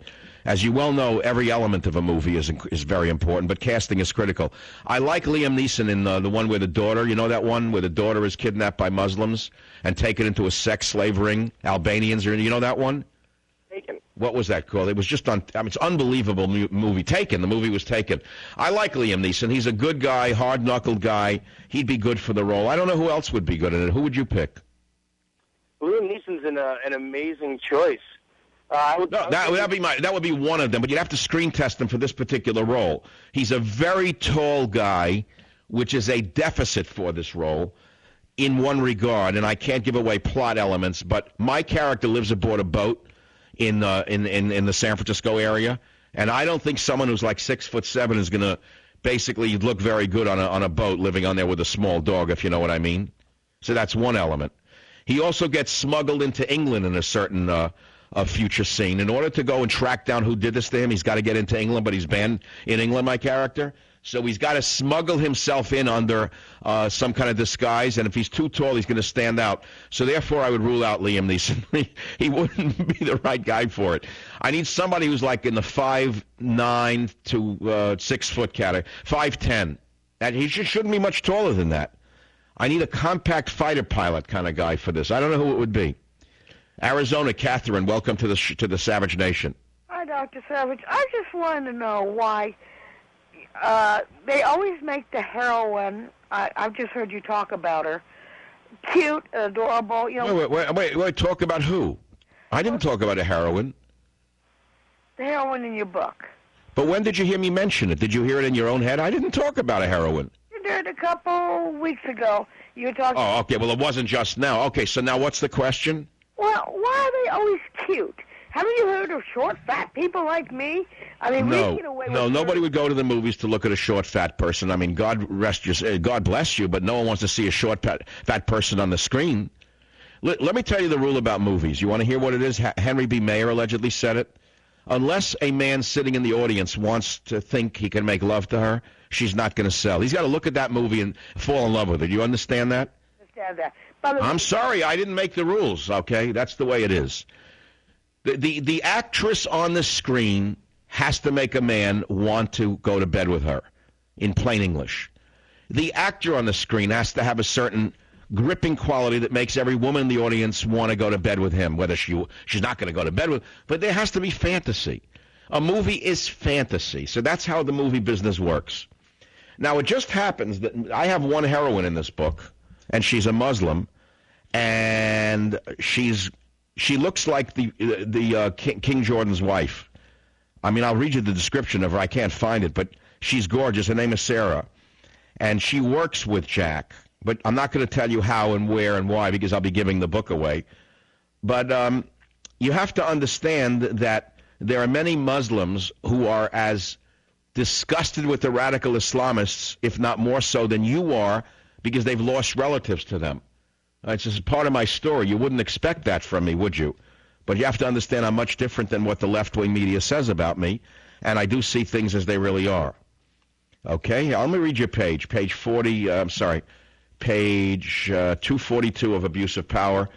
As you well know, every element of a movie is very important, but casting is critical. I like Liam Neeson in the one where the daughter, you know that one where the daughter is kidnapped by Muslims and taken into a sex slave ring, Albanians, you know that one? Taken. What was that called? It was just on, it's an unbelievable movie. Taken. The movie was Taken. I like Liam Neeson. He's a good guy, hard-knuckled guy. He'd be good for the role. I don't know who else would be good in it. Who would you pick? Liam Neeson's an amazing choice. That would be one of them, but you'd have to screen test him for this particular role. He's a very tall guy, which is a deficit for this role in one regard, and I can't give away plot elements, but my character lives aboard a boat in the San Francisco area, and I don't think someone who's like 6'7" is going to basically look very good on a boat living on there with a small dog, if you know what I mean. So that's one element. He also gets smuggled into England in a certain a future scene. In order to go and track down who did this to him, he's got to get into England, but he's banned in England, my character. So he's got to smuggle himself in under some kind of disguise, and if he's too tall, he's going to stand out. So therefore, I would rule out Liam Neeson. He wouldn't be the right guy for it. I need somebody who's like in the 5'9" to 6 foot category, 5'10", and he shouldn't be much taller than that. I need a compact fighter pilot kind of guy for this. I don't know who it would be. Arizona, Catherine, welcome to the Savage Nation. Hi, Dr. Savage. I just wanted to know why they always make the heroine, I've just heard you talk about her, cute, adorable. You know. Wait, talk about who? I didn't talk about a heroine. The heroine in your book. But when did you hear me mention it? Did you hear it in your own head? I didn't talk about a heroine. You did a couple weeks ago. You were talking. Oh, okay. Well, it wasn't just now. Okay, so now what's the question? Well, why are they always cute? Haven't you heard of short, fat people like me? I mean, we get away with nobody would go to the movies to look at a short, fat person. I mean, God bless you, but no one wants to see a short, fat person on the screen. Let me tell you the rule about movies. You want to hear what it is? Henry B. Mayer allegedly said it. Unless a man sitting in the audience wants to think he can make love to her, she's not going to sell. He's got to look at that movie and fall in love with it. You understand that? Understand that. I'm sorry, I didn't make the rules, okay? That's the way it is. The actress on the screen has to make a man want to go to bed with her, in plain English. The actor on the screen has to have a certain gripping quality that makes every woman in the audience want to go to bed with him, whether she's not going to go to bed with, but there has to be fantasy. A movie is fantasy, so that's how the movie business works. Now, it just happens that I have one heroine in this book, and she's a Muslim, and she looks like the King Jordan's wife. I mean, I'll read you the description of her. I can't find it, but she's gorgeous. Her name is Sarah, and she works with Jack. But I'm not going to tell you how and where and why because I'll be giving the book away. But you have to understand that there are many Muslims who are as disgusted with the radical Islamists, if not more so than you are, because they've lost relatives to them. It's just part of my story. You wouldn't expect that from me, would you? But you have to understand I'm much different than what the left-wing media says about me, and I do see things as they really are. Okay? Let me read you page 242 of Abuse of Power.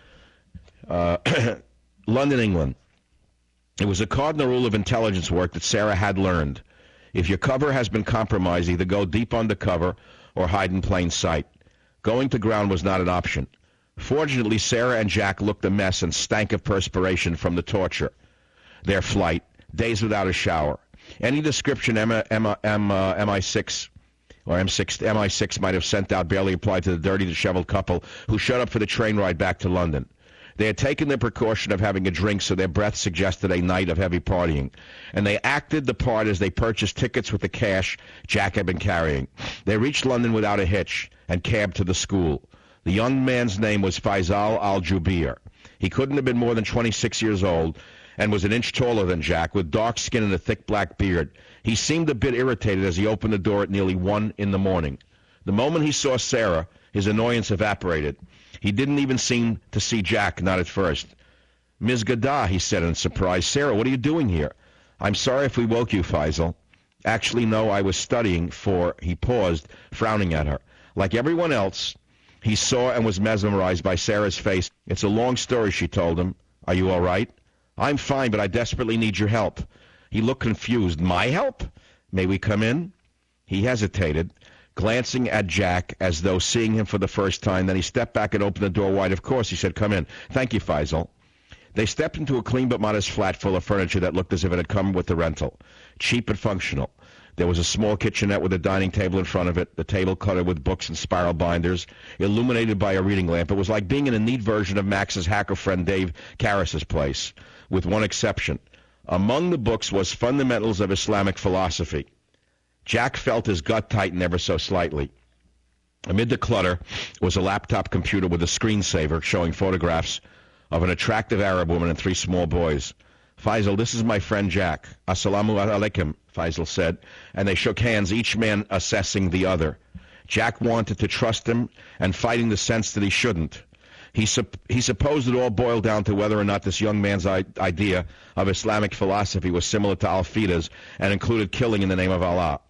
London, England. It was a cardinal rule of intelligence work that Sarah had learned. If your cover has been compromised, either go deep undercover or hide in plain sight. Going to ground was not an option. Fortunately, Sarah and Jack looked a mess and stank of perspiration from the torture. Their flight, days without a shower. Any description MI6 or MI6 might have sent out barely applied to the dirty, disheveled couple who showed up for the train ride back to London. They had taken the precaution of having a drink, so their breath suggested a night of heavy partying. And they acted the part as they purchased tickets with the cash Jack had been carrying. They reached London without a hitch and cabbed to the school. The young man's name was Faisal Al-Jubeir. He couldn't have been more than 26 years old and was an inch taller than Jack, with dark skin and a thick black beard. He seemed a bit irritated as he opened the door at nearly 1 in the morning. The moment he saw Sarah, his annoyance evaporated. He didn't even seem to see Jack, not at first. "Ms. Gaddah," he said in surprise. "Sarah, what are you doing here?" "I'm sorry if we woke you, Faisal." "Actually, no, I was studying for..." He paused, frowning at her. Like everyone else, he saw and was mesmerized by Sarah's face. "It's a long story," she told him. "Are you all right?" "I'm fine, but I desperately need your help." He looked confused. My help? May we come in? He hesitated, glancing at Jack as though seeing him for the first time. Then he stepped back and opened the door wide. Of course, he said, come in. Thank you, Faisal. They stepped into a clean but modest flat full of furniture that looked as if it had come with the rental. Cheap but functional. There was a small kitchenette with a dining table in front of it, the table cluttered with books and spiral binders, illuminated by a reading lamp. It was like being in a neat version of Max's hacker friend Dave Karras's place, with one exception. Among the books was Fundamentals of Islamic Philosophy. Jack felt his gut tighten ever so slightly. Amid the clutter was a laptop computer with a screensaver showing photographs of an attractive Arab woman and 3 small boys. Faisal, this is my friend Jack. Assalamu alaikum, Faisal said, and they shook hands, each man assessing the other. Jack wanted to trust him and fighting the sense that he shouldn't. He supposed it all boiled down to whether or not this young man's idea of Islamic philosophy was similar to Al-Fida's and included killing in the name of Allah.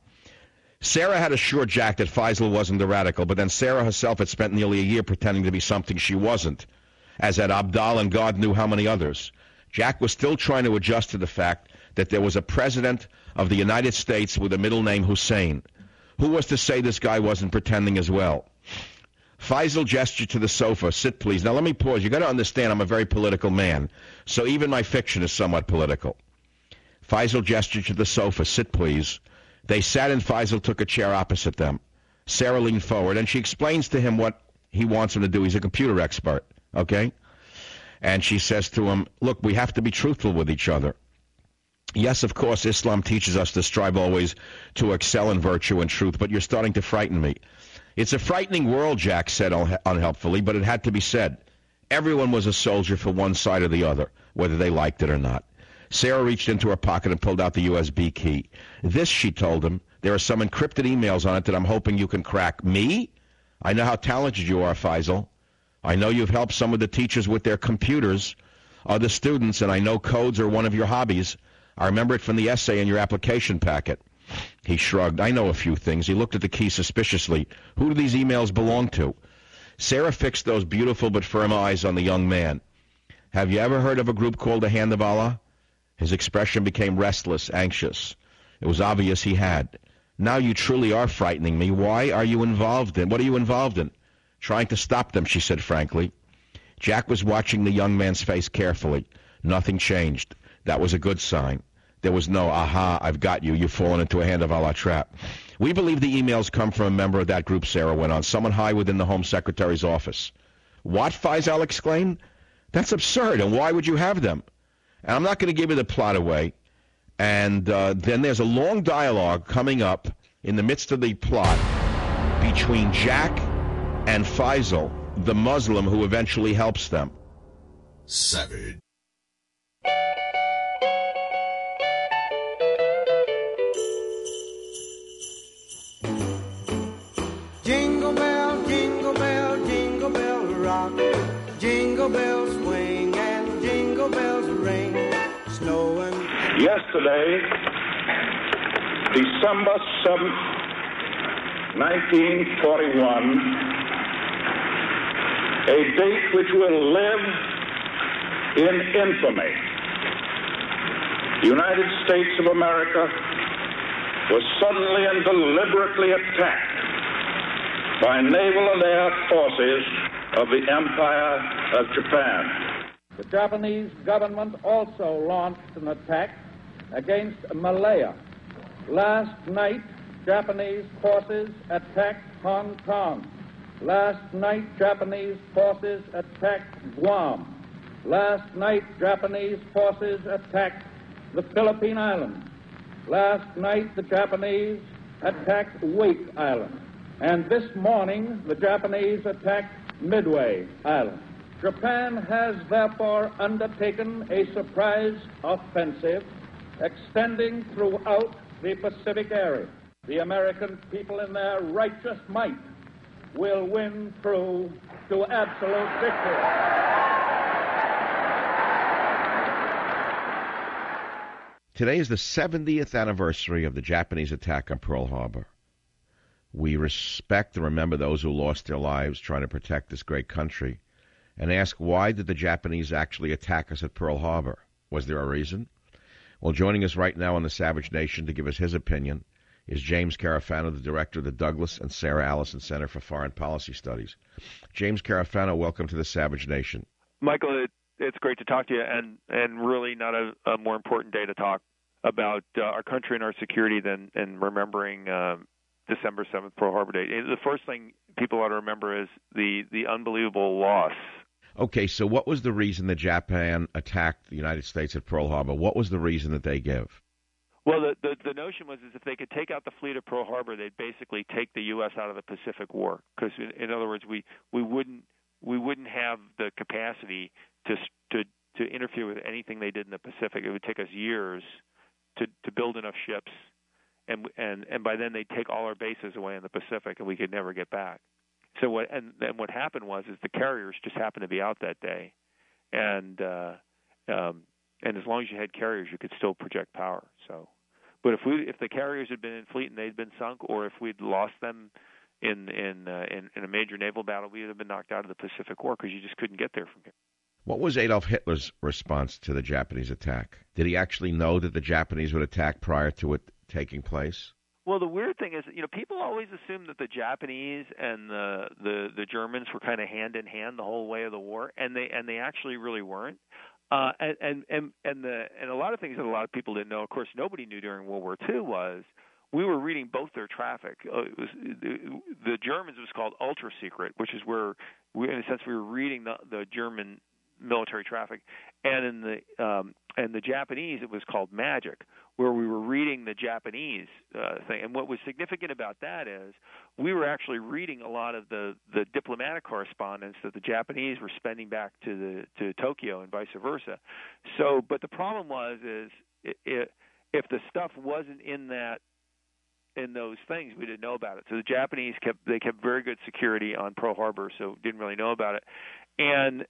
Sarah had assured Jack that Faisal wasn't a radical, but then Sarah herself had spent nearly a year pretending to be something she wasn't, as had Abdal and God knew how many others. Jack was still trying to adjust to the fact that there was a president of the United States with a middle name Hussein. Who was to say this guy wasn't pretending as well? Faisal gestured to the sofa. Sit, please. Now, let me pause. You got to understand I'm a very political man, so even my fiction is somewhat political. Faisal gestured to the sofa. Sit, please. They sat and Faisal took a chair opposite them. Sarah leaned forward, and she explains to him what he wants him to do. He's a computer expert, okay? And she says to him, look, we have to be truthful with each other. Yes, of course, Islam teaches us to strive always to excel in virtue and truth, but you're starting to frighten me. It's a frightening world, Jack said unhelpfully, but it had to be said. Everyone was a soldier for one side or the other, whether they liked it or not. Sarah reached into her pocket and pulled out the USB key. This, she told him, there are some encrypted emails on it that I'm hoping you can crack. Me? I know how talented you are, Faisal. I know you've helped some of the teachers with their computers, other students, and I know codes are one of your hobbies. I remember it from the essay in your application packet. He shrugged. I know a few things. He looked at the key suspiciously. Who do these emails belong to? Sarah fixed those beautiful but firm eyes on the young man. Have you ever heard of a group called the Hand of Allah? His expression became restless, anxious. It was obvious he had. Now you truly are frightening me. Why are you involved in? What are you involved in? Trying to stop them, she said frankly. Jack was watching the young man's face carefully. Nothing changed. That was a good sign. There was no, aha, I've got you, you've fallen into a Hand of Allah trap. We believe the emails come from a member of that group, Sarah went on, someone high within the Home Secretary's office. What? Faisal exclaimed. That's absurd, and why would you have them? And I'm not going to give you the plot away. And then there's a long dialogue coming up in the midst of the plot between Jack and Faisal, the Muslim who eventually helps them. Savage. Jingle bell, jingle bell, jingle bell rock. Jingle bells swing and jingle bells ring. Snowing. Yesterday, December 7th, 1941, a date which will live in infamy. The United States of America was suddenly and deliberately attacked by naval and air forces of the Empire of Japan. The Japanese government also launched an attack against Malaya. Last night, Japanese forces attacked Hong Kong. Last night, Japanese forces attacked Guam. Last night, Japanese forces attacked the Philippine Islands. Last night, the Japanese attacked Wake Island. And this morning, the Japanese attacked Midway Island. Japan has therefore undertaken a surprise offensive extending throughout the Pacific area. The American people in their righteous might will win through to absolute victory. Today is the 70th anniversary of the Japanese attack on Pearl Harbor. We respect and remember those who lost their lives trying to protect this great country and ask, why did the Japanese actually attack us at Pearl Harbor? Was there a reason? Well, joining us right now on the Savage Nation to give us his opinion is James Carafano, the director of the Douglas and Sarah Allison Center for Foreign Policy Studies. James Carafano, welcome to the Savage Nation. Michael, it's great to talk to you, and really not a more important day to talk about our country and our security than remembering December 7th, Pearl Harbor Day. The first thing people ought to remember is the unbelievable loss. Okay, so what was the reason that Japan attacked the United States at Pearl Harbor? What was the reason that they give? Well, the notion was is if they could take out the fleet at Pearl Harbor, they'd basically take the U.S. out of the Pacific War. Because, in other words, we wouldn't have the capacity to interfere with anything they did in the Pacific. It would take us years to build enough ships, and by then they'd take all our bases away in the Pacific, and we could never get back. So what happened was the carriers just happened to be out that day, and as long as you had carriers, you could still project power. So, but if the carriers had been in fleet and they'd been sunk, or if we'd lost them in a major naval battle, we would have been knocked out of the Pacific War because you just couldn't get there from here. What was Adolf Hitler's response to the Japanese attack? Did he actually know that the Japanese would attack prior to it taking place? Well, the weird thing is, people always assume that the Japanese and the Germans were kind of hand in hand the whole way of the war, and they actually really weren't. And a lot of things that a lot of people didn't know. Of course, nobody knew during World War II was we were reading both their traffic. The Germans was called ultra secret, which is where in a sense we were reading the German military traffic, and in the Japanese it was called magic, where we were reading the Japanese thing. And what was significant about that is we were actually reading a lot of the diplomatic correspondence that the Japanese were sending back to Tokyo and vice versa. So, but the problem was if the stuff wasn't in those things, we didn't know about it. So the Japanese kept very good security on Pearl Harbor, so didn't really know about it. And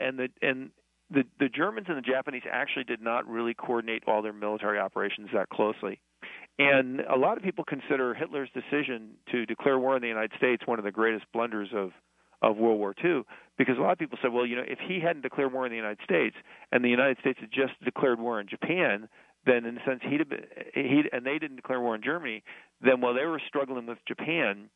the Germans and the Japanese actually did not really coordinate all their military operations that closely. And a lot of people consider Hitler's decision to declare war on the United States one of the greatest blunders of World War II, because a lot of people said, well, if he hadn't declared war on the United States and the United States had just declared war on Japan, then in a sense and they didn't declare war on Germany, then while they were struggling with Japan,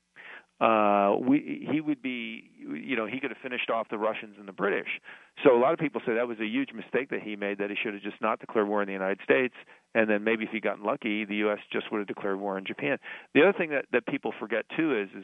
he would be, he could have finished off the Russians and the British. So a lot of people say that was a huge mistake that he made, that he should have just not declared war on the United States, and then maybe if he'd gotten lucky, the U.S. just would have declared war on Japan. The other thing that people forget, too, is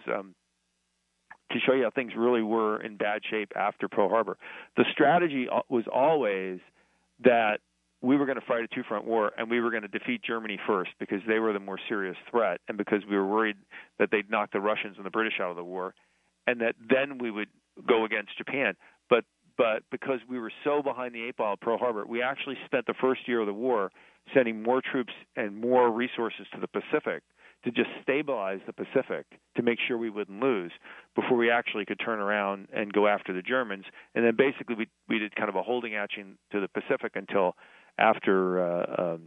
to show you how things really were in bad shape after Pearl Harbor. The strategy was always that we were going to fight a two-front war, and we were going to defeat Germany first because they were the more serious threat, and because we were worried that they'd knock the Russians and the British out of the war, and that then we would go against Japan. But because we were so behind the eight ball at Pearl Harbor, we actually spent the first year of the war sending more troops and more resources to the Pacific to just stabilize the Pacific, to make sure we wouldn't lose, before we actually could turn around and go after the Germans. And then basically we did kind of a holding action to the Pacific until after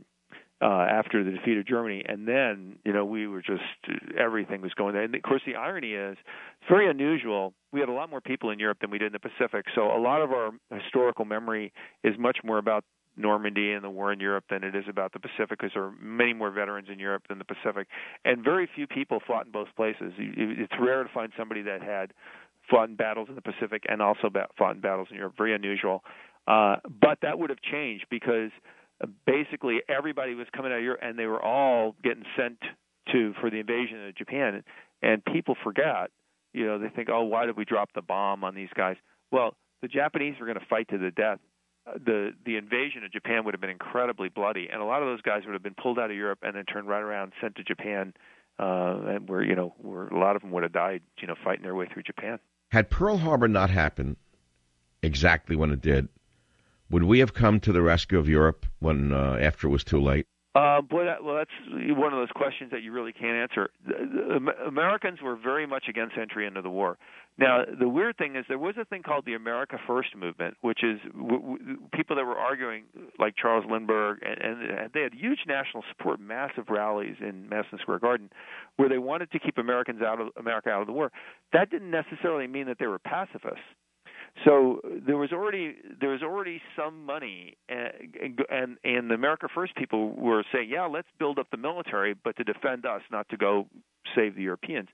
the defeat of Germany, and then we were just everything was going there. And of course, the irony is it's very unusual. We had a lot more people in Europe than we did in the Pacific, so a lot of our historical memory is much more about Normandy and the war in Europe than it is about the Pacific, because there are many more veterans in Europe than the Pacific, and very few people fought in both places. It's rare to find somebody that had fought in battles in the Pacific and also fought in battles in Europe. Very unusual. But that would have changed because basically everybody was coming out of Europe, and they were all getting sent for the invasion of Japan. And people forget, they think, oh, why did we drop the bomb on these guys? Well, the Japanese were going to fight to the death. The invasion of Japan would have been incredibly bloody, and a lot of those guys would have been pulled out of Europe and then turned right around, sent to Japan, and where a lot of them would have died, fighting their way through Japan. Had Pearl Harbor not happened exactly when it did, would we have come to the rescue of Europe when after it was too late? That's one of those questions that you really can't answer. The Americans were very much against entry into the war. Now, the weird thing is there was a thing called the America First movement, which is people that were arguing, like Charles Lindbergh, and they had huge national support, massive rallies in Madison Square Garden, where they wanted to keep America out of the war. That didn't necessarily mean that they were pacifists. So there was already some money, and the America First people were saying, yeah, let's build up the military, but to defend us, not to go save the Europeans.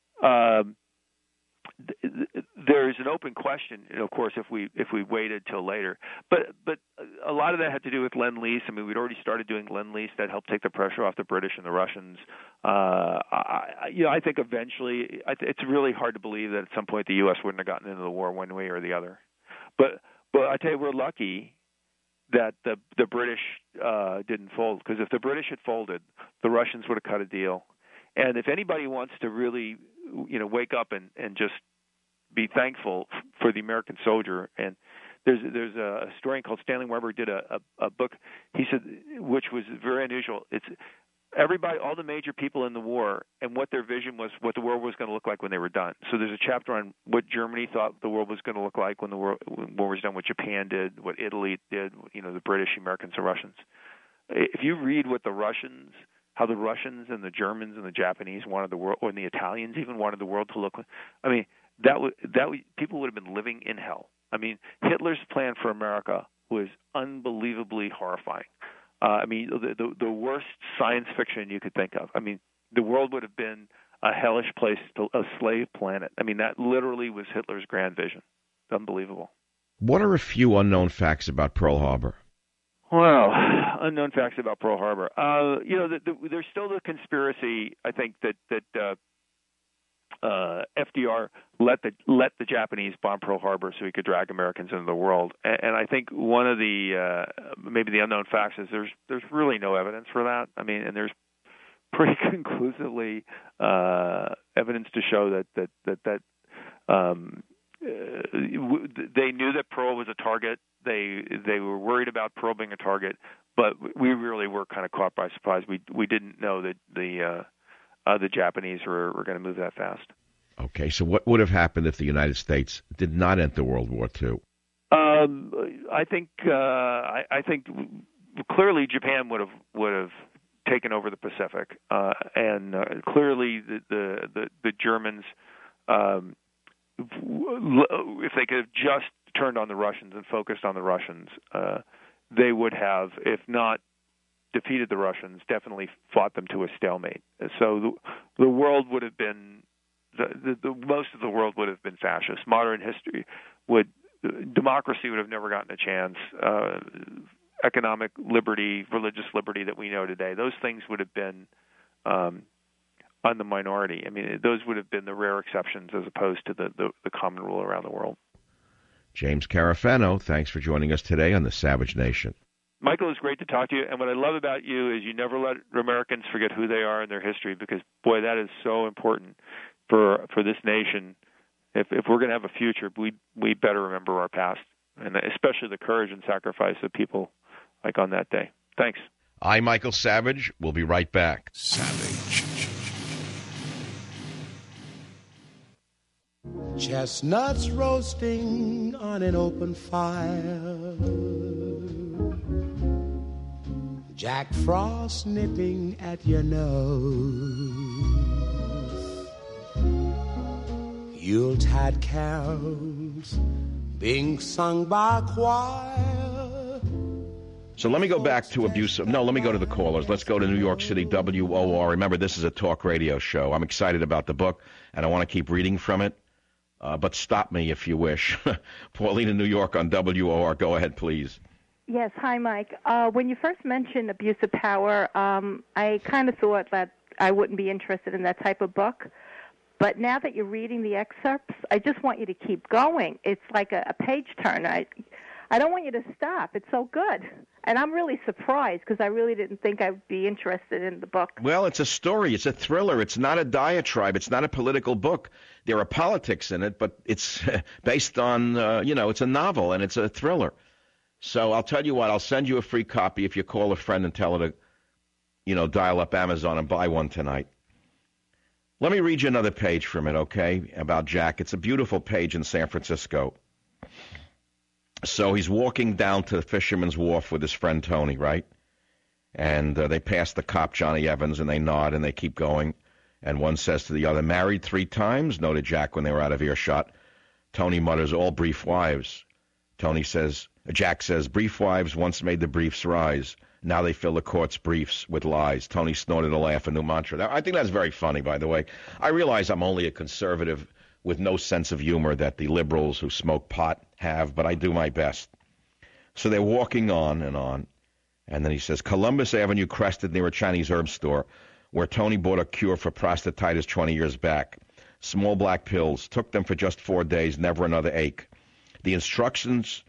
There's an open question, of course, if we waited till later. But a lot of that had to do with Lend-Lease. I mean, we'd already started doing Lend-Lease that helped take the pressure off the British and the Russians. I think eventually, it's really hard to believe that at some point the U.S. wouldn't have gotten into the war one way or the other. But I tell you, we're lucky that the British didn't fold, because if the British had folded, the Russians would have cut a deal. And if anybody wants to really, wake up and just be thankful for the American soldier, and there's a historian called Stanley Weber did a book, he said, which was very unusual. It's everybody, all the major people in the war, and what their vision was, what the world was going to look like when they were done. So there's a chapter on what Germany thought the world was going to look like when the war was done, what Japan did, what Italy did, the British, Americans, and Russians. If you read what how the Russians and the Germans and the Japanese wanted the world, or the Italians even wanted the world to look like, I mean, people would have been living in hell. I mean, Hitler's plan for America was unbelievably horrifying. I mean, the worst science fiction you could think of. I mean, the world would have been a hellish place, a slave planet. I mean, that literally was Hitler's grand vision. Unbelievable. What are a few unknown facts about Pearl Harbor? Well, unknown facts about Pearl Harbor. There's still the conspiracy, I think, that FDR let the Japanese bomb Pearl Harbor so he could drag Americans into the world. And I think one of the maybe the unknown facts is there's really no evidence for that. I mean, and there's pretty conclusively evidence to show that they knew that Pearl was a target. They were worried about Pearl being a target, but we really were kind of caught by surprise. We didn't know that the Japanese were going to move that fast. Okay, so what would have happened if the United States did not enter World War II? I think clearly Japan would have taken over the Pacific, and clearly the Germans, if they could have just turned on the Russians and focused on the Russians, they would have, if not defeated the Russians, definitely fought them to a stalemate. So the world would have been, most of the world would have been fascist. Modern history democracy would have never gotten a chance. Economic liberty, religious liberty that we know today, those things would have been on the minority. I mean, those would have been the rare exceptions as opposed to the common rule around the world. James Carafano, thanks for joining us today on The Savage Nation. Michael, it's great to talk to you. And what I love about you is you never let Americans forget who they are and their history, because, boy, that is so important for this nation. If we're going to have a future, we better remember our past, and especially the courage and sacrifice of people like on that day. Thanks. I'm Michael Savage. We'll be right back. Savage. Chestnuts roasting on an open fire, Jack Frost nipping at your nose, Yuletide carols being sung by a choir. So let me go back to let me go to the callers. Let's go to New York City, WOR. Remember, this is a talk radio show. I'm excited about the book, and I want to keep reading from it. But stop me if you wish. Pauline in New York on WOR. Go ahead, please. Yes. Hi, Mike. When you first mentioned abuse of power, I kind of thought that I wouldn't be interested in that type of book. But now that you're reading the excerpts, I just want you to keep going. It's like a page turner. I don't want you to stop. It's so good. And I'm really surprised because I really didn't think I'd be interested in the book. Well, it's a story. It's a thriller. It's not a diatribe. It's not a political book. There are politics in it, but it's based on, it's a novel and it's a thriller. So I'll tell you what, I'll send you a free copy if you call a friend and tell her to, dial up Amazon and buy one tonight. Let me read you another page from it, okay, about Jack. It's a beautiful page in San Francisco. So he's walking down to the Fisherman's Wharf with his friend Tony, right? And they pass the cop, Johnny Evans, and they nod and they keep going. And one says to the other, "Married 3 times?" noted Jack when they were out of earshot. Tony mutters, all brief wives. Jack says, brief wives once made the briefs rise. Now they fill the court's briefs with lies. Tony snorted a laugh, a new mantra. I think that's very funny, by the way. I realize I'm only a conservative with no sense of humor that the liberals who smoke pot have, but I do my best. So they're walking on, and then he says, Columbus Avenue crested near a Chinese herb store where Tony bought a cure for prostatitis 20 years back. Small black pills, took them for just 4 days, never another ache. The instructions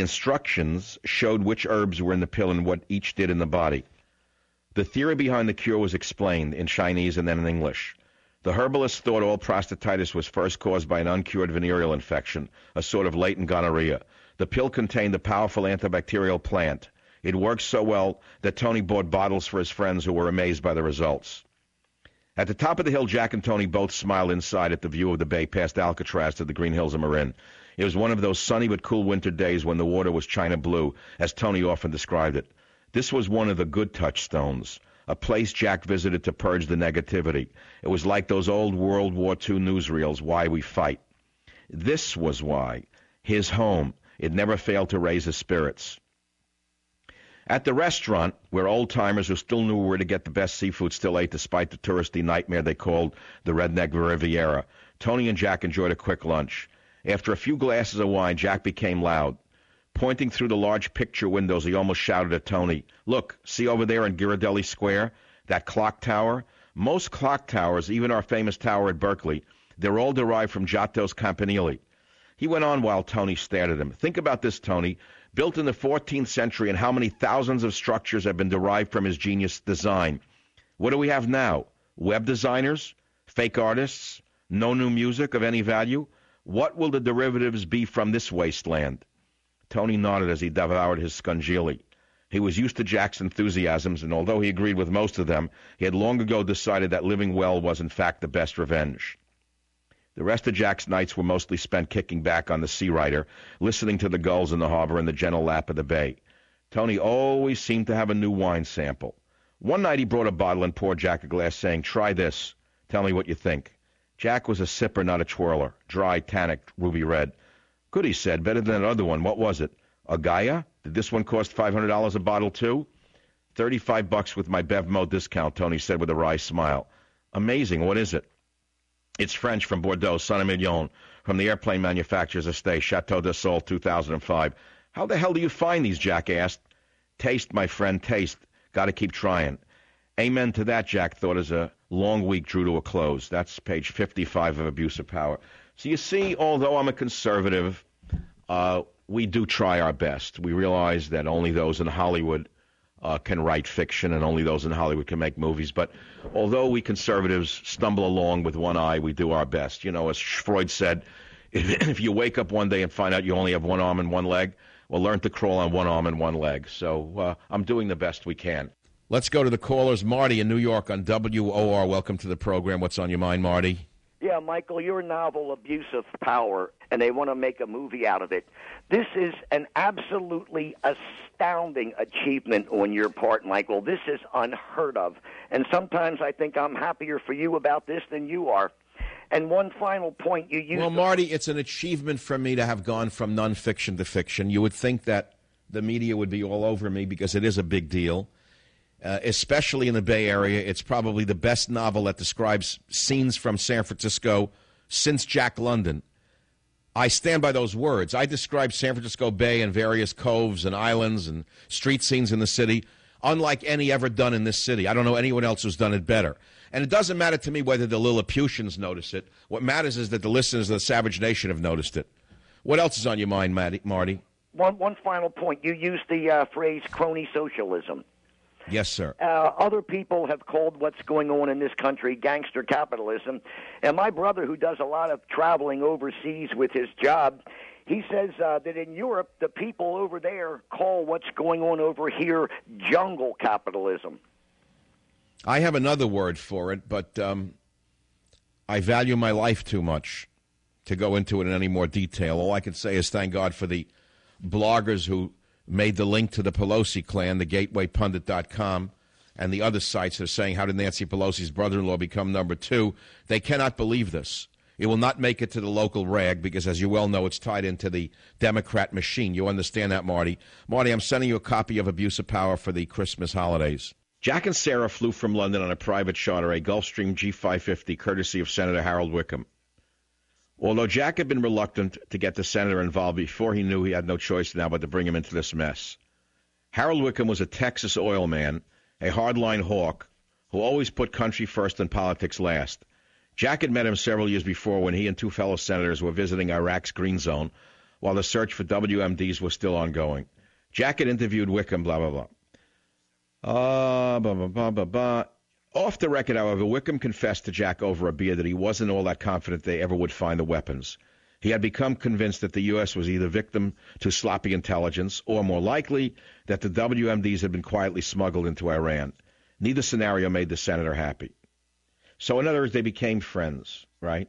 showed which herbs were in the pill and what each did in the body. The theory behind the cure was explained in Chinese and then in English. The herbalist thought all prostatitis was first caused by an uncured venereal infection, a sort of latent gonorrhea. The pill contained a powerful antibacterial plant. It worked so well that Tony bought bottles for his friends who were amazed by the results. At the top of the hill, Jack and Tony both smiled inside at the view of the bay past Alcatraz to the green hills of Marin. It was one of those sunny but cool winter days when the water was china blue, as Tony often described it. This was one of the good touchstones, a place Jack visited to purge the negativity. It was like those old World War II newsreels, Why We Fight. This was why. His home. It never failed to raise his spirits. At the restaurant, where old-timers who still knew where to get the best seafood still ate despite the touristy nightmare they called the Redneck Riviera, Tony and Jack enjoyed a quick lunch. After a few glasses of wine, Jack became loud. Pointing through the large picture windows, he almost shouted at Tony, "Look, see over there in Ghirardelli Square? That clock tower? Most clock towers, even our famous tower at Berkeley, they're all derived from Giotto's Campanile." He went on while Tony stared at him. "Think about this, Tony. Built in the 14th century, and how many thousands of structures have been derived from his genius design. What do we have now? Web designers? Fake artists? No new music of any value? What will the derivatives be from this wasteland?" Tony nodded as he devoured his scungili. He was used to Jack's enthusiasms, and although he agreed with most of them, he had long ago decided that living well was in fact the best revenge. The rest of Jack's nights were mostly spent kicking back on the Sea Rider, listening to the gulls in the harbor and the gentle lap of the bay. Tony always seemed to have a new wine sample. One night he brought a bottle and poured Jack a glass, saying, "Try this. Tell me what you think." Jack was a sipper, not a twirler. Dry, tannic, ruby red. "Good," he said. "Better than that other one. What was it? A Gaia? Did this one cost $500 a bottle, too?" $35 with my BevMo discount, Tony said with a wry smile. "Amazing. What is it?" "It's French from Bordeaux, Saint-Emilion, from the airplane manufacturer's estate, Chateau de Sol, 2005. "How the hell do you find these?" Jack asked. "Taste, my friend, taste. Got to keep trying." Amen to that, Jack thought, as a long week drew to a close. That's page 55 of Abuse of Power. So you see, although I'm a conservative, we do try our best. We realize that only those in Hollywood can write fiction, and only those in Hollywood can make movies. But although we conservatives stumble along with one eye, we do our best. You know, as Freud said, if you wake up one day and find out you only have one arm and one leg, well, learn to crawl on one arm and one leg. So I'm doing the best we can. Let's go to the callers. Marty in New York on WOR. Welcome to the program. What's on your mind, Marty? Yeah, Michael, your novel, Abuse of Power, and they want to make a movie out of it. This is an absolutely astounding achievement on your part, Michael. This is unheard of. And sometimes I think I'm happier for you about this than you are. And one final point you used... Well, Marty, it's an achievement for me to have gone from nonfiction to fiction. You would think that the media would be all over me because it is a big deal. Especially in the Bay Area. It's probably the best novel that describes scenes from San Francisco since Jack London. I stand by those words. I describe San Francisco Bay and various coves and islands and street scenes in the city unlike any ever done in this city. I don't know anyone else who's done it better. And it doesn't matter to me whether the Lilliputians notice it. What matters is that the listeners of the Savage Nation have noticed it. What else is on your mind, Marty? One final point. You used the phrase crony socialism. Yes, sir. Other people have called what's going on in this country gangster capitalism. And my brother, who does a lot of traveling overseas with his job, he says that in Europe, the people over there call what's going on over here jungle capitalism. I have another word for it, but I value my life too much to go into it in any more detail. All I can say is thank God for the bloggers who made the link to the Pelosi clan, the GatewayPundit.com, and the other sites that are saying, how did Nancy Pelosi's brother-in-law become number two? They cannot believe this. It will not make it to the local rag because, as you well know, it's tied into the Democrat machine. You understand that, Marty? Marty, I'm sending you a copy of Abuse of Power for the Christmas holidays. Jack and Sarah flew from London on a private charter, a Gulfstream G550, courtesy of Senator Harold Wickham. Although Jack had been reluctant to get the senator involved before, he knew he had no choice now but to bring him into this mess. Harold Wickham was a Texas oil man, a hardline hawk, who always put country first and politics last. Jack had met him several years before when he and two fellow senators were visiting Iraq's Green Zone while the search for WMDs was still ongoing. Jack had interviewed Wickham, blah, blah, blah. Off the record, however, Wickham confessed to Jack over a beer that he wasn't all that confident they ever would find the weapons. He had become convinced that the U.S. was either victim to sloppy intelligence or, more likely, that the WMDs had been quietly smuggled into Iran. Neither scenario made the senator happy. So, in other words, they became friends, right?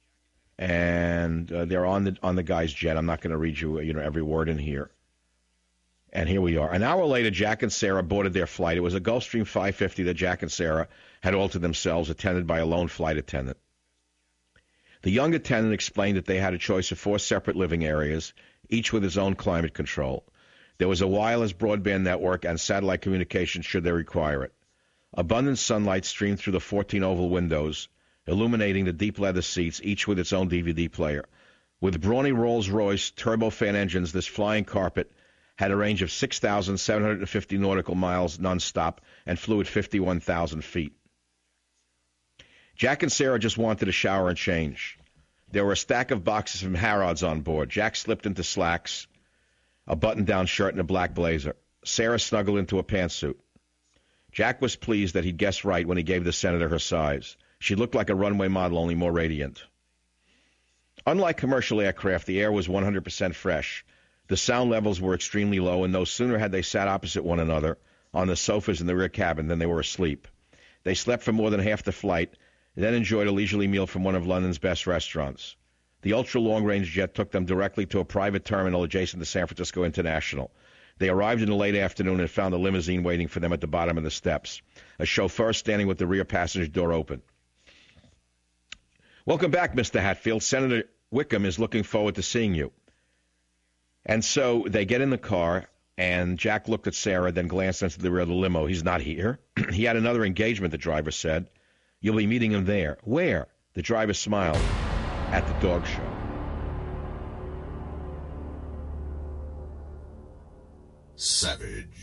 And they're on the guy's jet. I'm not going to read you, every word in here. And here we are. An hour later, Jack and Sarah boarded their flight. It was a Gulfstream 550 that Jack and Sarah had all to themselves, attended by a lone flight attendant. The young attendant explained that they had a choice of 4 separate living areas, each with its own climate control. There was a wireless broadband network and satellite communication should they require it. Abundant sunlight streamed through the 14 oval windows, illuminating the deep leather seats, each with its own DVD player. With brawny Rolls-Royce turbofan engines, this flying carpet had a range of 6,750 nautical miles nonstop and flew at 51,000 feet. Jack and Sarah just wanted a shower and change. There were a stack of boxes from Harrods on board. Jack slipped into slacks, a button-down shirt, and a black blazer. Sarah snuggled into a pantsuit. Jack was pleased that he'd guessed right when he gave the senator her size. She looked like a runway model, only more radiant. Unlike commercial aircraft, the air was 100% fresh. The sound levels were extremely low, and no sooner had they sat opposite one another on the sofas in the rear cabin than they were asleep. They slept for more than half the flight, and then enjoyed a leisurely meal from one of London's best restaurants. The ultra-long-range jet took them directly to a private terminal adjacent to San Francisco International. They arrived in the late afternoon and found a limousine waiting for them at the bottom of the steps, a chauffeur standing with the rear passenger door open. "Welcome back, Mr. Hatfield. Senator Wickham is looking forward to seeing you." And so they get in the car, and Jack looked at Sarah, then glanced into the rear of the limo. "He's not here." "He had another engagement," the driver said. "You'll be meeting him there." "Where?" The driver smiled. "At the dog show." Savage.